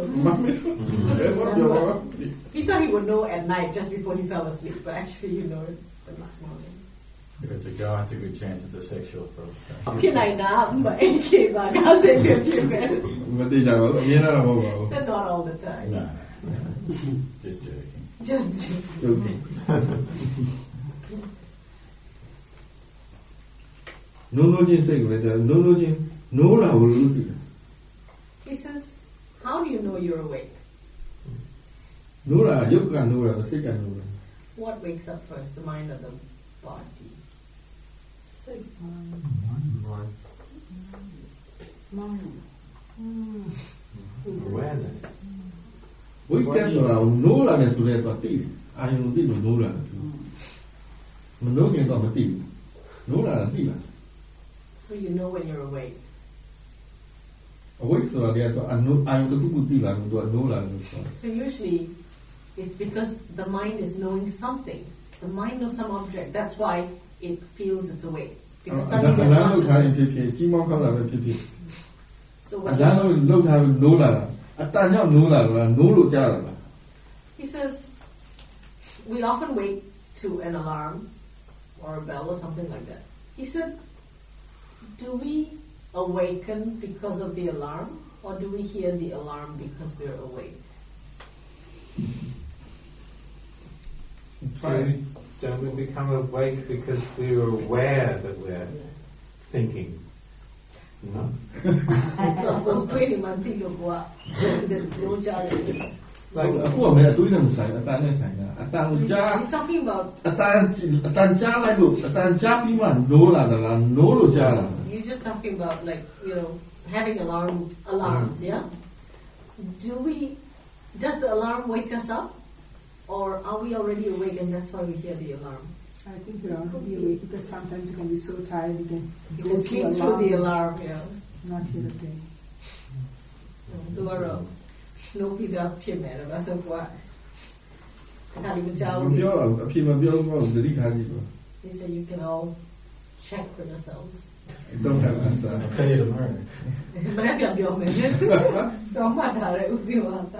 he thought he would know at night just before he fell asleep, but actually you know it the next morning. If it's a guy, it's a good chance it's a sexual thought. So not all the time. No. Just joking. Just joking. He says, how do you know you're awake? What wakes up first, the mind or the body? Mind. Awareness. Weekendဆိုတာနိုးလာတယ်ဆိုတော့သိတယ်အာယုံသိလို့နိုးလာတယ်မနိုးခင်တော့မသိဘူးနိုးလာတာသိလား So you know when you're awake. Awake ဆိုတာကတော့အာယုံတစ်ခုခုသိလာလို့သူကနိုးလာတယ်ဆိုတော့ So usually it's because the mind is knowing something. The mind knows some object. That's why it feels it's awake. Because something is consciousness. So when he says, we often wake to an alarm or a bell or something like that. He said, do we awaken because of the alarm or do we hear the alarm because we're awake? Don't we become awake because we're aware that we're thinking? No. He's talking about. He's just talking about, like, having alarms, yeah. Does the alarm wake us up, or are we already awake and that's why we hear the alarm? I think we're already awake because sometimes you can be so tired you can sleep through the alarm, yeah. Not hear the pain. No peopleဖြစ်မယ်တော့ဆိုကွာဒါလည်းမကြောက်ဘူးပြောတော့အဖြစ်မပြောဘူးသတိထားကြည့်ပါ He said you can all check for yourselves. Don't have answer. I'll tell you tomorrow. မနေ့ပြန်ပြောမယ်တော့မှတ်ထားတယ်ဥပ္ပဝါဒ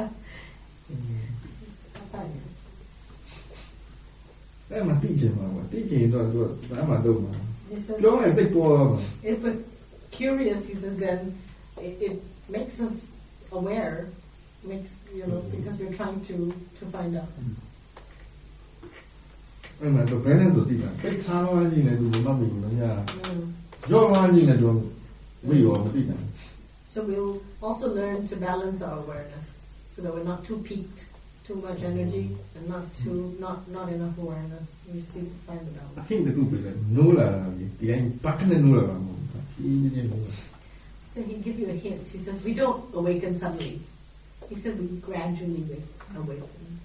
အဲ့မှာသိချင်မှာပါသိချင်တော့သူကဘာမှတော့မှာပြောရင်သိပေါ်မှာ If we're curious, he says, then it makes us aware, because we're trying to find out. အဲ့မှာတော့ဘယ်နဲ့ဆိုသိတာသိထားမှကြီးနေသူမမှတ်ဘူးလို့ညာရောမှကြီးနေတော့မရောမသိတာ So we'll also learn to balance our awareness so that we're not too peaked, too much energy, and not enough awareness. We see find it out. I think the group is like Nola, the back in the Nola. So he give you a hint. He says we don't awaken suddenly. He said we gradually awaken.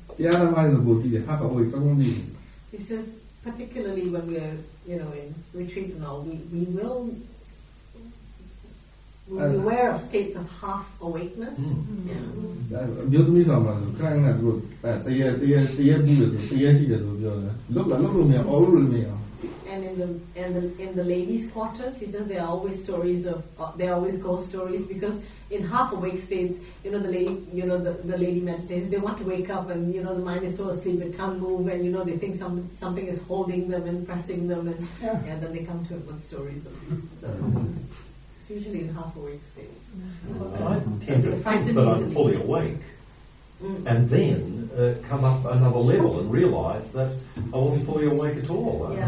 He says, particularly when we're, in retreat and all, we will be aware of states of half awakeness. And in the ladies' quarters, he says there are always stories of there are always ghost stories, because in half awake states, the lady meditates, they want to wake up, and the mind is so asleep it can't move, and they think something is holding them and pressing them, and then they come to it with stories of these. It's usually in half awake states. I tend to think that I'm fully awake, and then come up another level and realise that I wasn't fully awake at all. Yeah.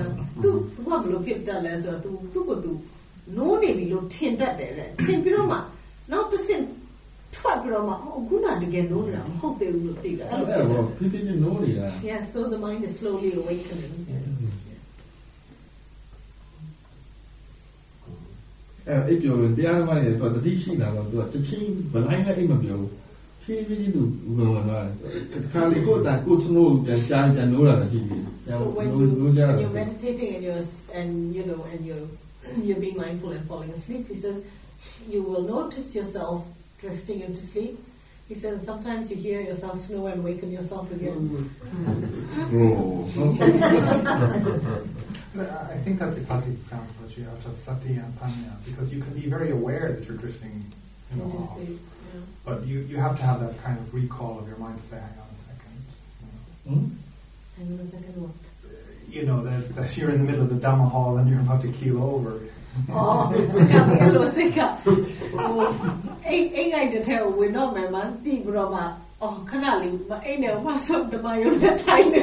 Yeah, so the mind is slowly awakening. If you're the other one, you've got the DC now, the team, but I got him of you. He really do. Can't go that good to know that Jan and Nora. So when you're meditating and you're being mindful and falling asleep, he says you will notice yourself drifting into sleep. He says sometimes you hear yourself snore and waken yourself again. I think that's a classic example of sati and panya, because you can be very aware that you're drifting off, but you have to have that kind of recall of your mind to say, hang on a second. Hang on a second what? That you're in the middle of the Dhamma hall and you're about to keel over. Oh, ain't I to tell we're not my man, the broma, canali, but ain't no mass of the Mayo tiny.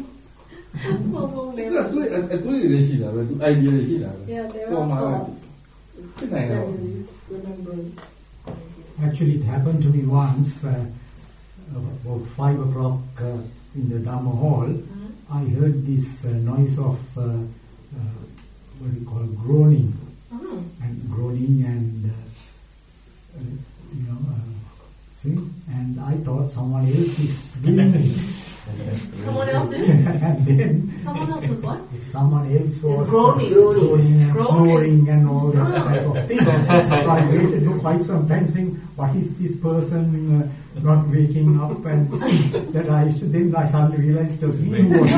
Yeah, there are thoughts. Actually, it happened to me once, about 5 o'clock in the Dhamma hall. I heard this noise of what do you call groaning, and groaning and and I thought someone else is doing it. Someone else is? And then someone else is what? Someone else was groaning and snoring and all that type of thing. So I waited for quite some time saying, what is this person not waking up, and that then I suddenly realized it was me who was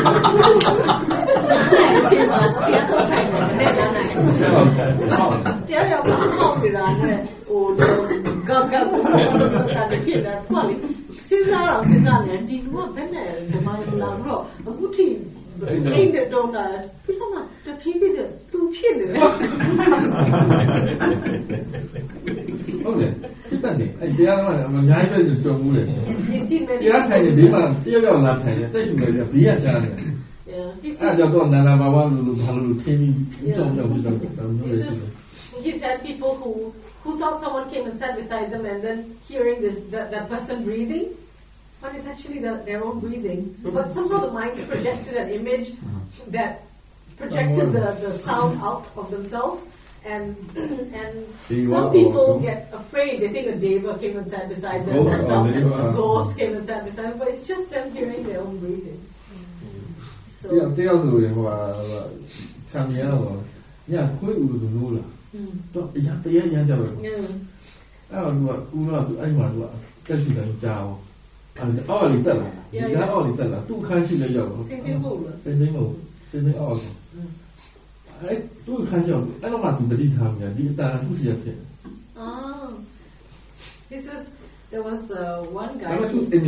He said people who thought someone came and sat beside them, and then hearing that person breathing, but it's actually their own breathing. But somehow the mind projected an image that projected the sound out of themselves, and some people get afraid. They think a deva came and sat beside them, or some ghost came and sat beside them, but it's just them hearing their own breathing. So he says there was one guy.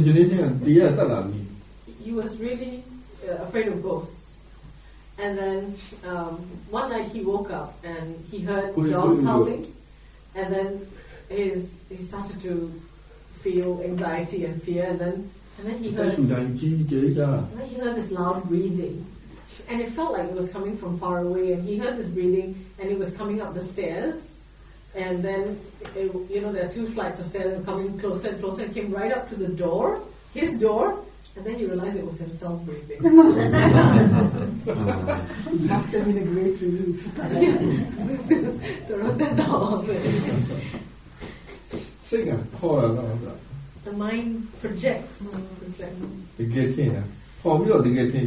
He was really afraid of ghosts. And then one night he woke up and he heard dogs howling, and then he started to feel anxiety and fear, and then he heard this loud breathing, and it felt like it was coming from far away, and he heard this breathing and it was coming up the stairs, and then there are 2 flights of stairs and coming closer and closer, and came right up to the door, his door. And then you realize it was himself breathing. Must have been a great relief. The mind projects. The getting. And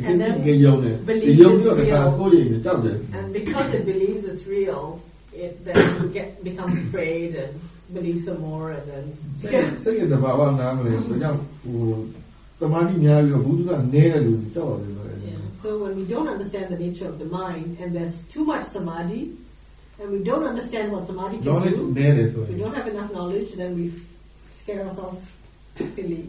because it believes it's real, it then becomes afraid and believes some more, and then. So when we don't understand the nature of the mind, and there's too much samadhi, and we don't understand what samadhi can do, we don't have enough knowledge, then we scare ourselves silly.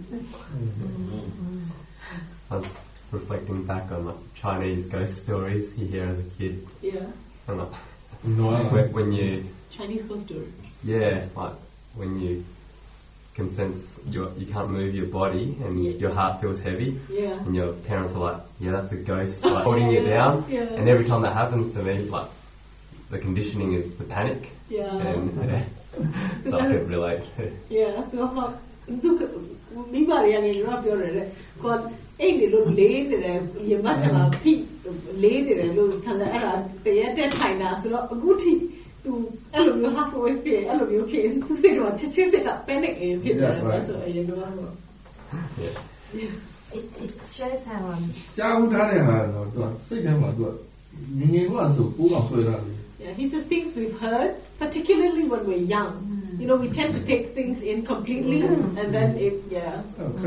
I was reflecting back on like Chinese ghost stories you hear as a kid. Yeah. And like, when you Chinese ghost stories. Yeah, like when you can sense you can't move your body and your heart feels heavy. Yeah. And your parents are like, yeah, that's a ghost like, holding you down. Yeah. And every time that happens to me, like the conditioning is the panic. Yeah. And so I could relate. Yeah. So me body and you up your called ain't little lady you must have a peak lady little kind of the China so a goodie to allow you halfway pay, allow you pay to say what chase it up panic in It shows how yeah, he says things we've heard, particularly when we're young. You know, we tend to take things in completely, and then it, yeah.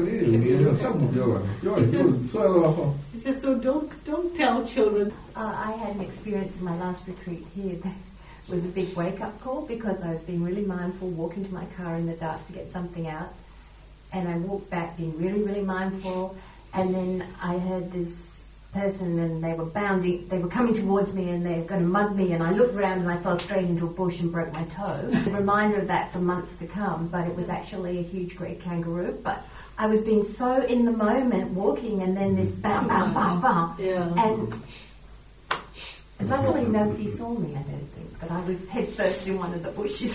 He says, so don't tell children. I had an experience in my last retreat here that was a big wake-up call because I was being really mindful, walking to my car in the dark to get something out, and I walked back being really, really mindful, and then I heard this person and they were coming towards me and they were going to mug me, and I looked around and I fell straight into a bush and broke my toe. A reminder of that for months to come, but it was actually a huge great kangaroo. But I was being so in the moment walking, and then this bam, bam, bam, bam. Yeah. And luckily nobody saw me, I don't think, but I was head first in one of the bushes.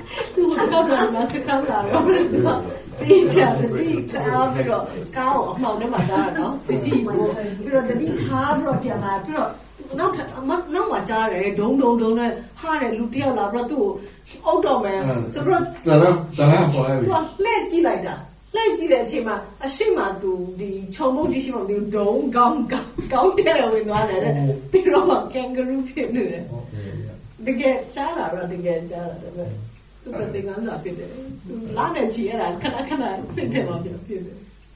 Kangaroo they get chala, they get chala. So the thing I'm not fit. Lana Chia, can sit him on your fit.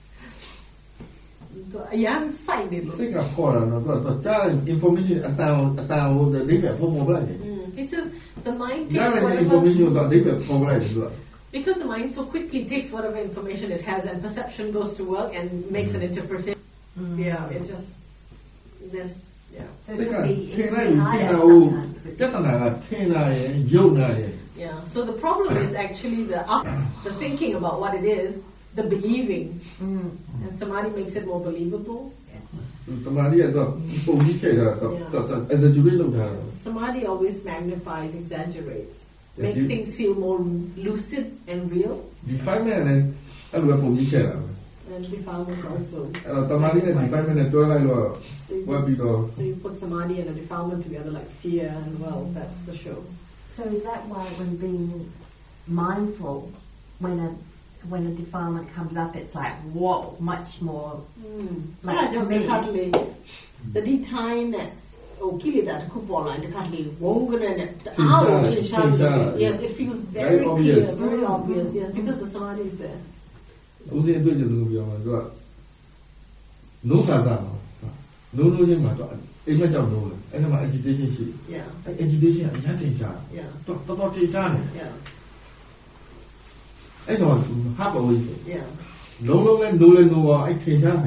So a young side information about the different form. He says the mind takes whatever. Because the mind so quickly takes whatever information it has, and perception goes to work and makes an interpretation. Yeah, it just there's yeah. Yeah. So the problem is actually the thinking about what it is, the believing, and samadhi makes it more believable. Samadhi always magnifies, exaggerates, makes things feel more lucid and real. Defilement and defilement also. So you put samadhi and a defilement together like fear, and well, that's the show. So is that why when being mindful, when a defilement comes up, it's like, whoa, much more like to me. The detain yes, it feels very clear, very obvious, yes, because the samadhi is there. Agitation. Yeah. Agitation. I don't half a week. Yeah. No, I change that.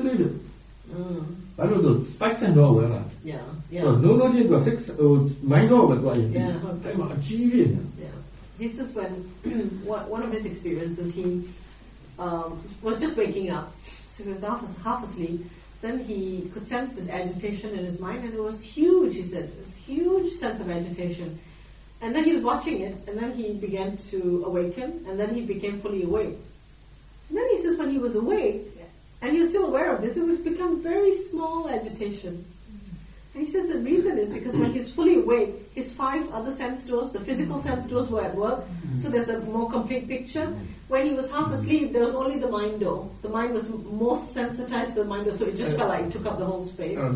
I don't know, spikes and all well. Yeah. So no, six mind over going. Yeah. I'm achieving. Yeah. This is when one of his experiences, he was just waking up. So he was half asleep. Then he could sense this agitation in his mind, and it was huge, he said. It was a huge sense of agitation. And then he was watching it, and then he began to awaken, and then he became fully awake. And then he says when he was awake, and he was still aware of this, it would become very small agitation. And he says the reason is because when he's fully awake, his 5 other sense doors, the physical sense doors were at work, so there's a more complete picture. When he was half asleep, there was only the mind door. The mind was most sensitized to the mind door, so it just felt like it took up the whole space. So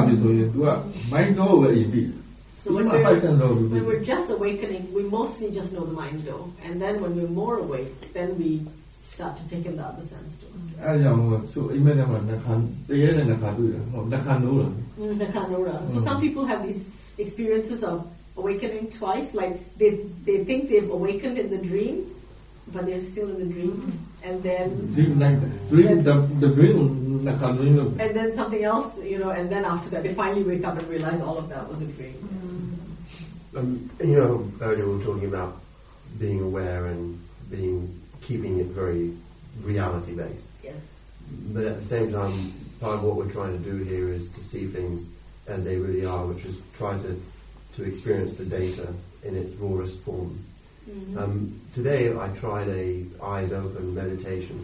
when we're just awakening, we mostly just know the mind door. And then when we're more awake, then we start to take in the other sense doors. So some people have these experiences of awakening twice, like they think they've awakened in the dream, but they're still in the dream, and then and then something else, and then after that they finally wake up and realize all of that was a dream. Earlier we were talking about being aware and keeping it very reality based. Yes. But at the same time, part of what we're trying to do here is to see things as they really are, which is try to experience the data in its rawest form. Today I tried a eyes open meditation,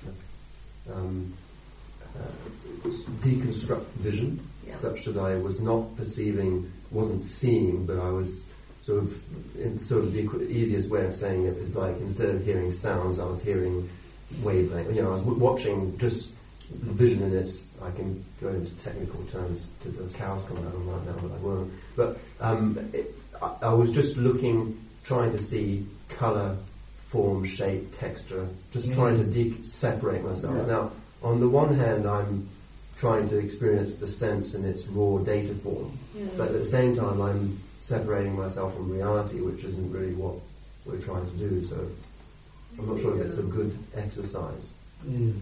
deconstruct vision, such that I was not perceiving, wasn't seeing, but I was the easiest way of saying it is like instead of hearing sounds, I was hearing wavelength. I was watching just vision in its. I can go into technical terms to the cows come out right now, but I won't. But I was just trying to see color, form, shape, texture, just trying to separate myself. Yeah. Now, on the one hand, I'm trying to experience the sense in its raw data form, but at the same time, I'm separating myself from reality, which isn't really what we're trying to do. So, I'm not sure if it's a good exercise. Yeah,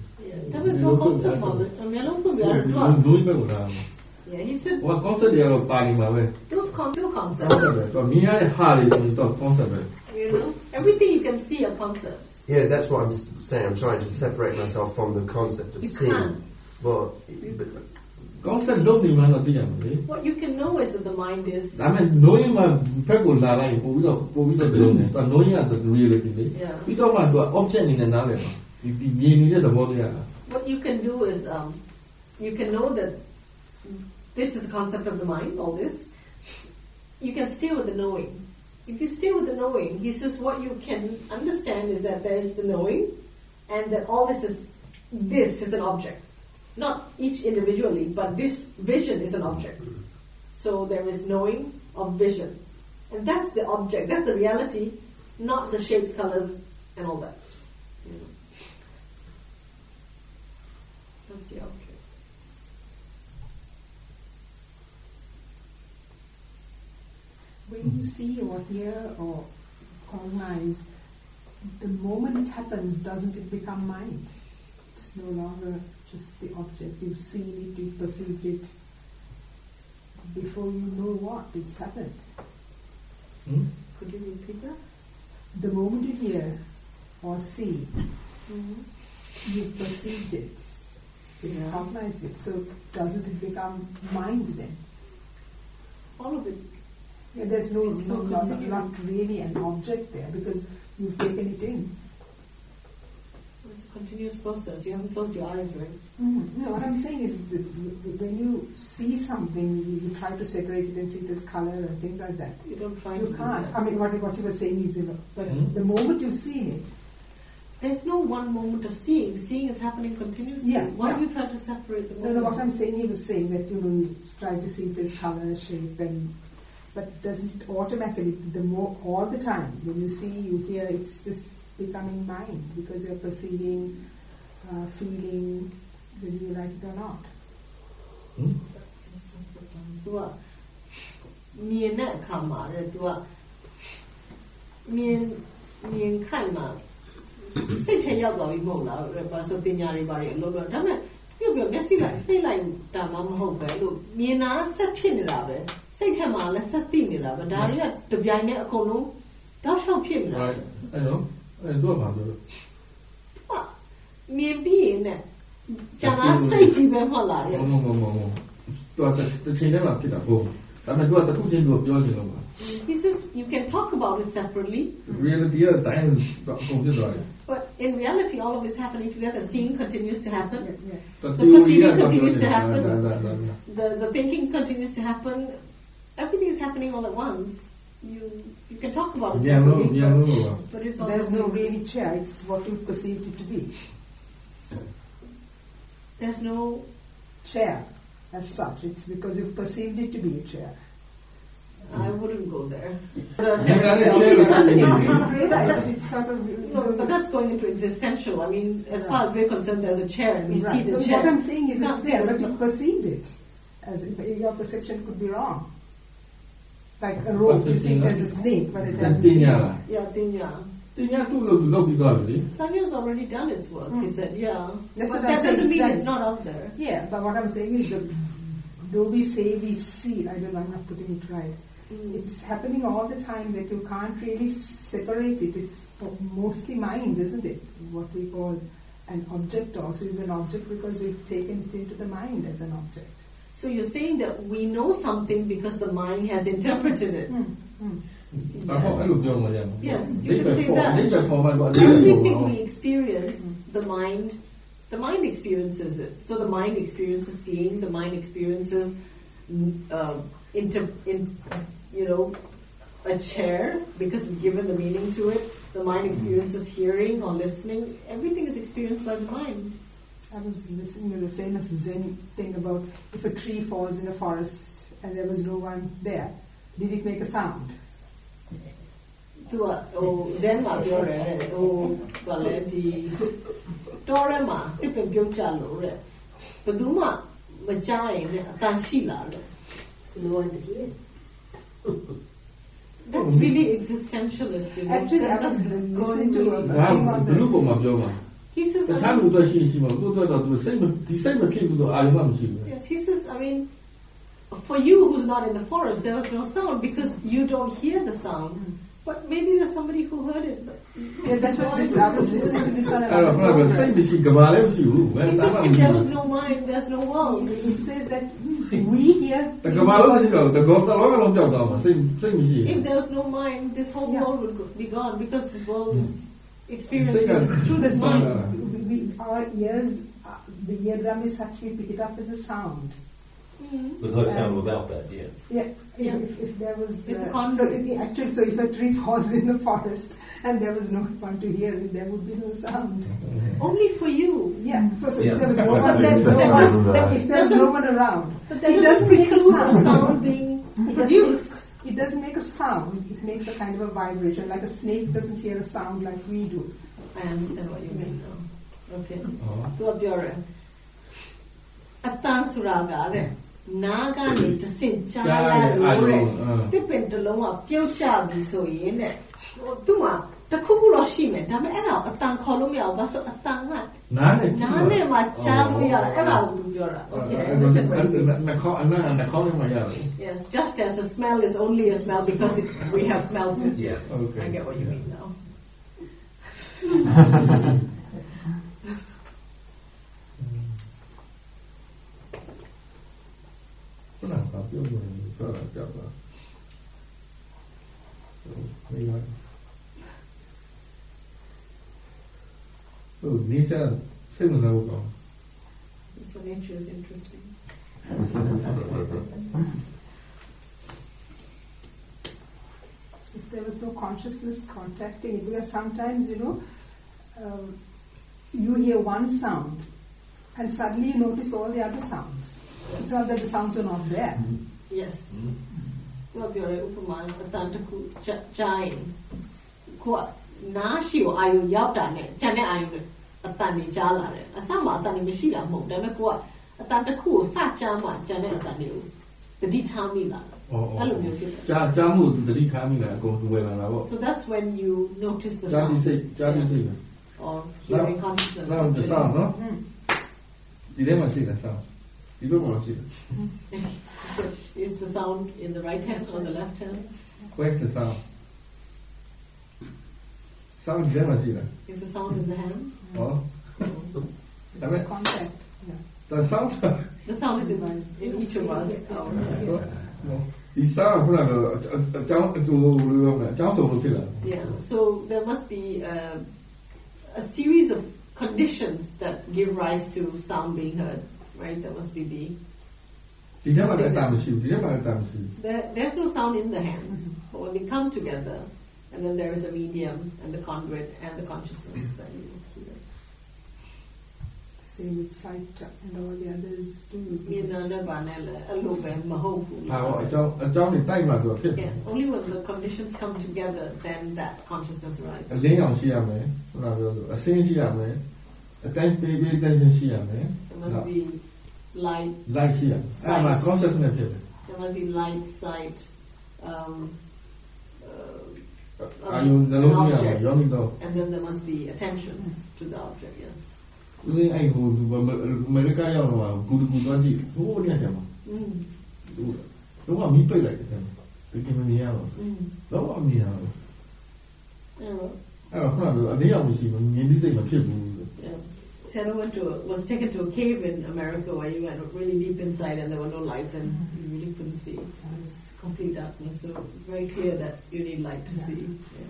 he said what concept those concepts. Everything you can see are concepts. Yeah, that's what I'm saying. I'm trying to separate myself from the concept of seeing. Well, what you can know is that the mind is. Knowing what you can do is you can know that this is a concept of the mind, all this. You can stay with the knowing. If you stay with the knowing, he says what you can understand is that there is the knowing and that all this is an object. Not each individually, but this vision is an object. So there is knowing of vision. And that's the object, that's the reality, not the shapes, colors, and all that. That's the object. When you see or hear or cognize, the moment it happens, doesn't it become mind? It's no longer just the object. You've seen it, you've perceived it. Before you know what, it's happened. Could you repeat that? The moment you hear or see, you've perceived it. You've cognized it. So doesn't it become mind then? All of it. Yeah, there's not really an object there because you've taken it in. It's a continuous process. You haven't closed your eyes, right? No, what I'm saying is that when you see something, you try to separate it and see it as color and things like that. You don't try to You can't. I mean, what you were saying is, but the moment you've seen it, there's no one moment of seeing. Seeing is happening continuously. Why do you try to separate the moment? No, what I'm saying, he was saying that you try to see it as color, shape, but doesn't it automatically, all the time, when you see, you hear, it's just becoming mind because you're perceiving, feeling, whether you like it or not. သူကမြင်တဲ့အခါမှာတဲ့သူကမြင်ခိုက်မှာစိတ်ထဲရောက်သွားပြီမဟုတ်လားဘာဆိုပညာတွေဘာတွေအလုပ်လုပ်ဒါပေမဲ့ပြုတ်ပြမျက်စိလိုက်ဖိတ်လိုက်တာမှမဟုတ်ပဲလို့မြင်တာဆက်ဖြစ်နေတာပဲစိတ်ထဲမှာလည်းဆက်သိနေတာပဲဒါတွေကတပြိုင်တည်းအကုန်လုံးတောက်လျှောက်ဖြစ်နေတာအဲ့တော့တော့ပါလို့မြင်ပြီးရင်နဲ့ကျန်တာစိတ်ကြီးပဲမှလာတယ်မတော့တစ်ချိန်တည်းမှာဖြစ်တာဟုတ်ဒါပေမဲ့သူကတစ်ခုချင်းသူပြောချင်လို့ပါ He says you can talk about it separately reality အတိုင်းတော့အကုန်ဖြစ်သွားတယ် But in reality, all of it's happening together. Seeing continues to happen. The perceiving continues to happen. The thinking continues to happen. Everything is happening all at once. You can talk about it separately, but it's all there's no really chair. It's what you perceived it to be. There's no chair as such. It's because you've perceived it to be a chair. I wouldn't go there. But that's going into existential. I mean, as far as we're concerned, there's a chair and we see the chair. What I'm saying is it's there, but you perceived it. As if your perception could be wrong. Like a rope, you see it as a snake, but it doesn't. Yeah, Tinya. Sanya's already done its work. He said, That's but that doesn't mean it's not out there. Yeah, but what I'm saying is, though we say we see, I'm not putting it right. It's happening all the time that you can't really separate it. It's mostly mind, isn't it? What we call an object also is an object because we've taken it into the mind as an object. So you're saying that we know something because the mind has interpreted it. Yes, you can say that. Everything we experience, the mind experiences it. So the mind experiences seeing, the mind experiences a chair because it's given the meaning to it. The mind experiences hearing or listening. Everything is experienced by the mind. I was listening to the famous Zen thing about if a tree falls in a forest and there was no one there, did it make a sound? Zen maပြောတယ်ဘာလဲဒီတောထဲမှာတစ်ပင်ပြုတ်ကြလို့တဲ့ဘယ်သူမှမကြားရင်လည်းအတန်ရှိလာလို့That's really existentialist. Actually, I was going to He says, yes, he says, I mean, for you who's not in the forest, there was no sound because you don't hear the sound. But maybe there's somebody who heard it. But that's what I was listening to this one. He says, if there was no mind, there's no world. It says that we hear. If there was no mind, this whole world would be gone because this world is experienced through this mind. Our ears, the eardrum is such we pick it up as a sound. There's no sound without that, If there was it's a so if a tree falls in the forest and there was no one to hear it, there would be no sound. Only for you. If there was no one, if there's no one around, but that doesn't preclude a sound being produced. It doesn't make a sound. It makes a kind of a vibration, like a snake doesn't hear a sound like we do. I understand what you mean now. Okay. Tu abbiore. Attan suraga re. Naga ne tasin chala lo re. Tipin talong a pyot cha bi so yin ne. Tu ma takku lo shi me. Da me ai da attan khaw lo ma yaw ba so attan ma. Na ne ma cha lo ya. Ai da tu pyo da. Okay. Yes, just as a smell is only a smell because we have smelled it. Yeah. Okay. I get what you mean now. Nature, same as So nature is interesting. If there was no consciousness contacting it, because sometimes, you hear one sound and suddenly you notice all the other sounds. It's not that the sounds are not there. Yes. What you're Upama, Tantaku, Chain, Kwa, Nashi, Ayu Yaptane, Chane Ayu, Atani Jala, a Sama Tani Mishila, Modamakwa, a Tantaku, Sachama, Chane Atanu, the Ditamila. Jamu, the Ditamila, go to where I was. So that's when you notice the sound. Or hearing consciousness. Now the sound, no? You never see the sound. You don't want to see it. Is the sound in the right hand or the left hand? Where's the sound? Sound you never see that. Is the sound in the hand? I mean, contact. The sound. The sound is in each of us. The sound, so there must be a a series of conditions that give rise to sound being heard, right? There must be there's no sound in the hands, but when they come together, and then there is a medium and the conduit and the consciousness that you hear. Same with sight and all the others too. Yes, only when the conditions come together, then that consciousness arises. There must be light, sight. There must be light, sight, an object, and then there must be attention to the object, yes. Sarah was taken to a cave in America where you went really deep inside and there were no lights and you really couldn't see. It was complete darkness, so very clear that you need light to see.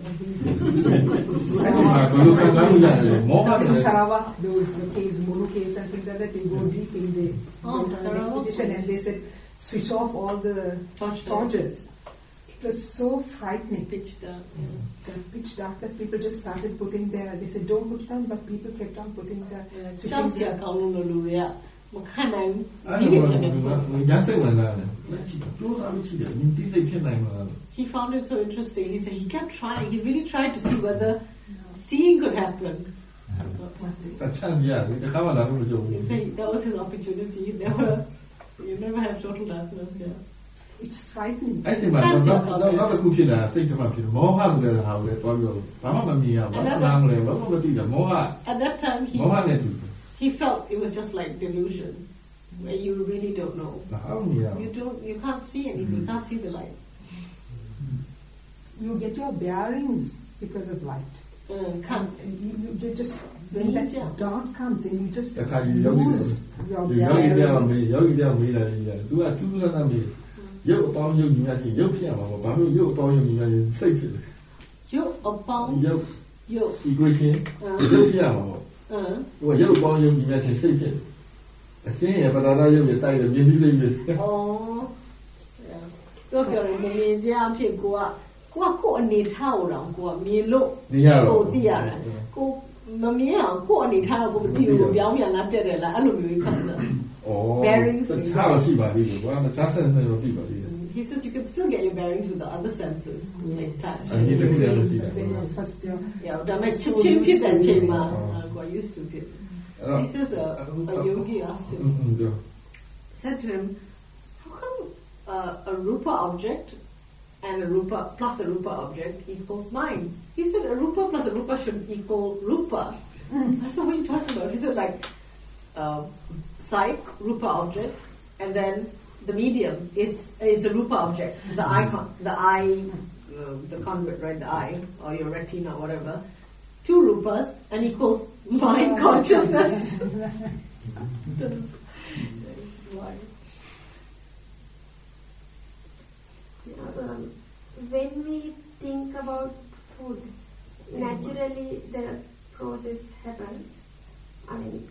Sarawak, those caves, Mulu caves and things like that, they go deep in the expedition and they said switch off all the torches. It was so frightening. Pitch dark. Pitch dark that people just started putting their, they said don't put it on, but people kept on putting their switching their. He found it so interesting. He said he kept trying. He really tried to see whether seeing could happen. He said that was his opportunity. You never have total darkness. Yeah. It's frightening. At that time he felt it was just like delusion, where you really don't know. You can't see anything. You can't see the light. You get your bearings because of light. You just, when that dark comes in, you just lose your bearings. ရုပ်အပေါင်းရုပ်ညီများချင်းရုပ်ဖြစ်ရမှာပေါ့ဘာလို့ရုပ်အပေါင်းရုပ်ညီများချင်းစိတ်ဖြစ်လဲရုပ်အပေါင်းရုပ် equation ရုပ်ဖြစ်ရမှာပေါ့ဟိုကရုပ်အပေါင်းရုပ်ညီများချင်းစိတ်ဖြစ်အစင်းရပဒါဒရုပ်ရတိုက်တယ်မြင်ပြီးစိတ်ဖြစ်ဩတော့ပြောတယ်မြင်ကြအဖြစ်ကိုအနေထားကိုတော့ကိုကမြင်လို့ကိုသိရတယ်ကိုမမြင်အောင်ကိုအနေထားကိုမသိဘူးပြောင်းပြန်လာတက်တယ်လားအဲ့လိုမျိုးခံစားbearings. He says you can still get your bearings with the other senses, like touch. He says a yogi asked him, said to him, how come a rupa object and a rupa plus a rupa object equals mind? He said a rupa plus a rupa should equal rupa. I said, what are you talking about? He said like sight, rupa object, and then the medium is a rupa object, the icon, the eye, the conduit, right, the eye, or your retina, whatever. Two rupas and equals mind consciousness. When we think about food, naturally the process happens. I mean,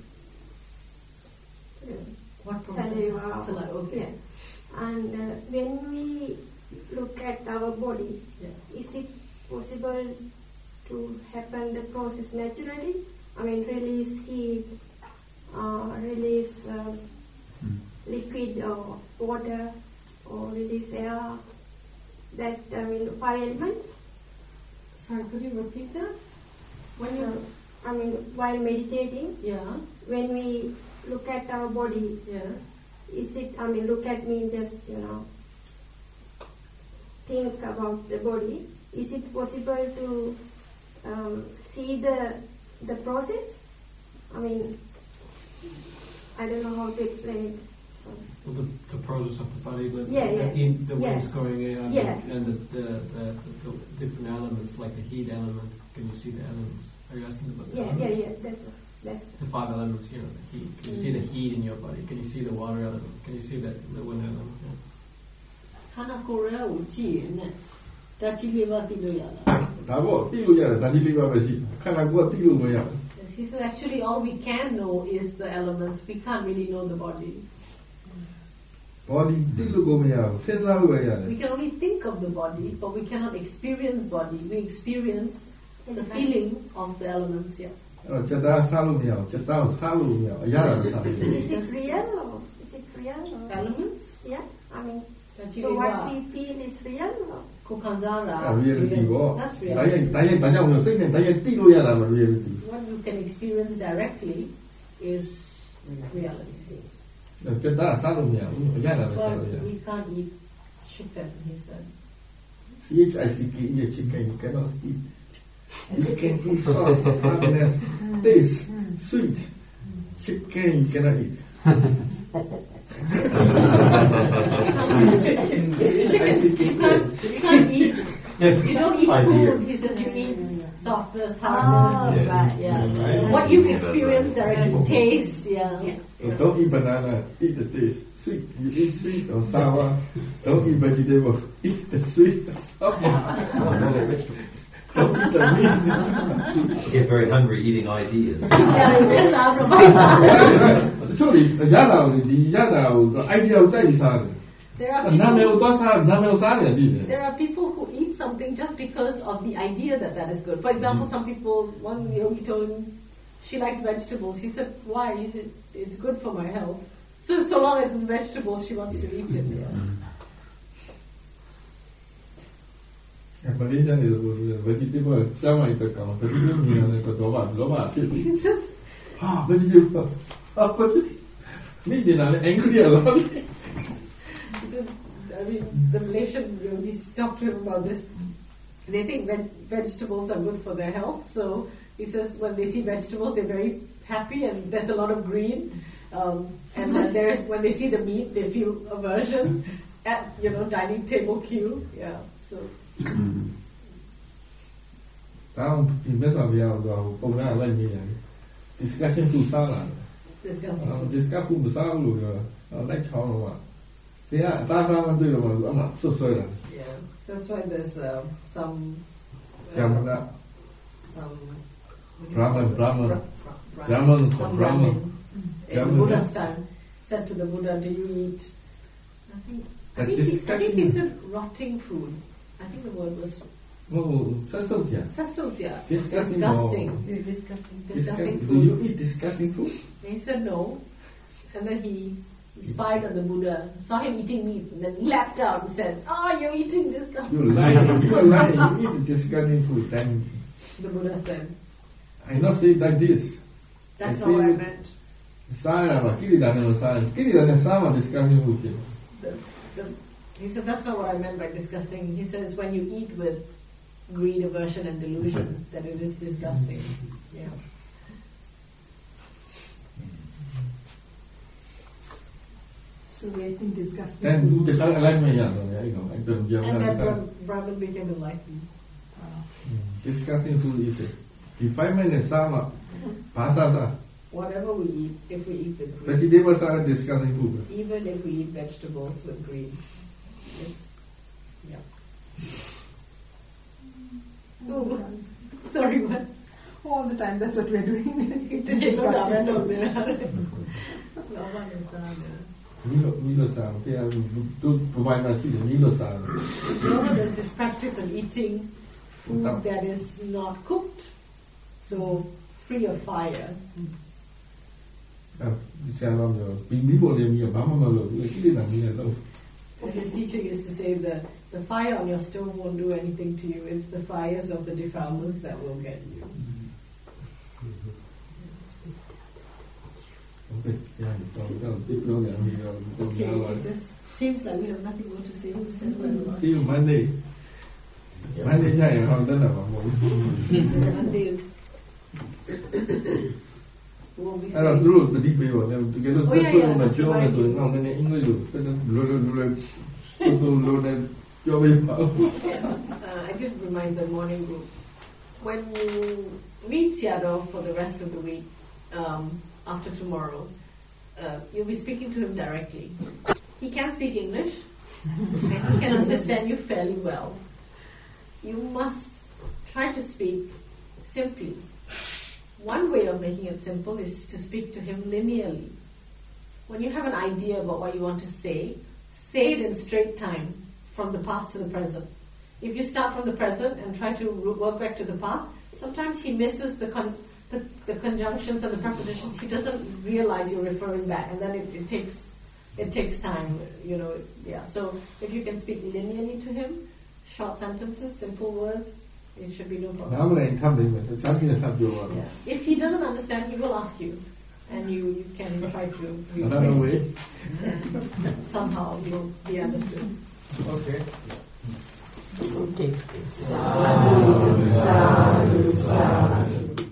what process? Saliva. Okay. Yeah. And when we look at our body, is it possible to happen the process naturally? I mean, release heat, release liquid or water, or release air. That I mean, 5 elements. Sorry, could you repeat that? When you, I mean, while meditating, when we look at our body, is it? I mean, look at me, just think about the body. Is it possible to see the process? I mean, I don't know how to explain it. Well, the process of the body, the waves going in, and the different elements, like the heat element. Can you see the elements? Are you asking about the elements? That's the 5 elements here. The heat. Can you see the heat in your body? Can you see the water element? Can you see the wind element? Hana Korea uchi ne. Dachi leva ti lo yala. ဒါပေါ့တိလို့ရတယ်ဒါတိလေးပါပဲရှိခန္ဓာကိုယ်ကတိလို့မရဘူး He said actually all we can know is the elements. We can't really know the body. Body, we can only think of the body, but we cannot experience body. We experience the feeling of the elements. Yeah. Is it real? Is it real? Elements? Yeah. I mean, so what we feel is real? reality. That's reality. What you can experience directly is reality. That's why we can't eat chicken, he said. CHICK, chicken, you cannot eat. You can eat salt, hardness, taste, sweet. Chicken, you cannot eat. You can't eat. You don't eat food. He says you eat softness, hardness. Yes. What you experience directly, taste. Don't eat banana. Eat the taste. Sweet. You eat sweet or sour. Don't eat vegetable. Eat the sweet or sour. Don't eat the meat. You get very hungry eating ideas. Sorry, the idea of that there are people who eat something just because of the idea that is good. For example, some people, one yogi told him she likes vegetables. He said, why? He said, it's good for my health. So long as it's vegetables, she wants to eat it. Malaysia is vegetable. He says, vegetable. Maybe not angry a lot. I mean, the Malaysian yogis talked to him about this. They think vegetables are good for their health. So he says when they see vegetables, they're very happy, and there's a lot of green. And then when they see the meat, they feel aversion at dining table queue. Yeah. So. Discussion to salad. Discussing. Yeah, that's why there's some Brahman in Buddha's time said to the Buddha, do you eat? I think he said rotting food. I think the word was Sasosya. Disgusting food. Do you eat disgusting food? And he said no. And then he spied on the Buddha, saw him eating meat, and then leapt out and said, you're eating disgusting food. You're lying. You eat disgusting food. Then the Buddha said, I not say like this. That's not what I meant. Disgusting food. He said, that's not what I meant by disgusting. He says, when you eat with greed, aversion, and delusion, that it is disgusting. Yeah. So I think disgusting. And that Brahman became enlightened. Disgusting food is refinement is sama. Pasasa. Whatever we eat, if we eat with greed. Vegetables are disgusting food. Even if we eat vegetables with greed. Oh, sorry, what? All the time, that's what we're doing. There's this practice of eating food that is not cooked, so free of fire. And his teacher used to say that the fire on your stove won't do anything to you, it's the fires of the defilements that will get you. Okay, Jesus. Seems like we have nothing more to say. See you Monday. Monday is dulu tadi pergi kita I did remind the morning group when you meet Seattle for the rest of the week after tomorrow, you'll be speaking to him directly. He can speak English and he can understand you fairly well. You must try to speak simply. one way of making it simple is to speak to him linearly. When you have an idea about what you want to say it in straight time, from the past to the present. If you start from the present and try to work back to the past, sometimes he misses the conjunctions and the prepositions. He doesn't realize you're referring back, and then it takes time, So if you can speak linearly to him, short sentences, simple words, it should be no problem. Yeah. If he doesn't understand, he will ask you, and you can try to another way. Somehow you'll be understood. Okay. Okay. Sadhu, sadhu, sadhu.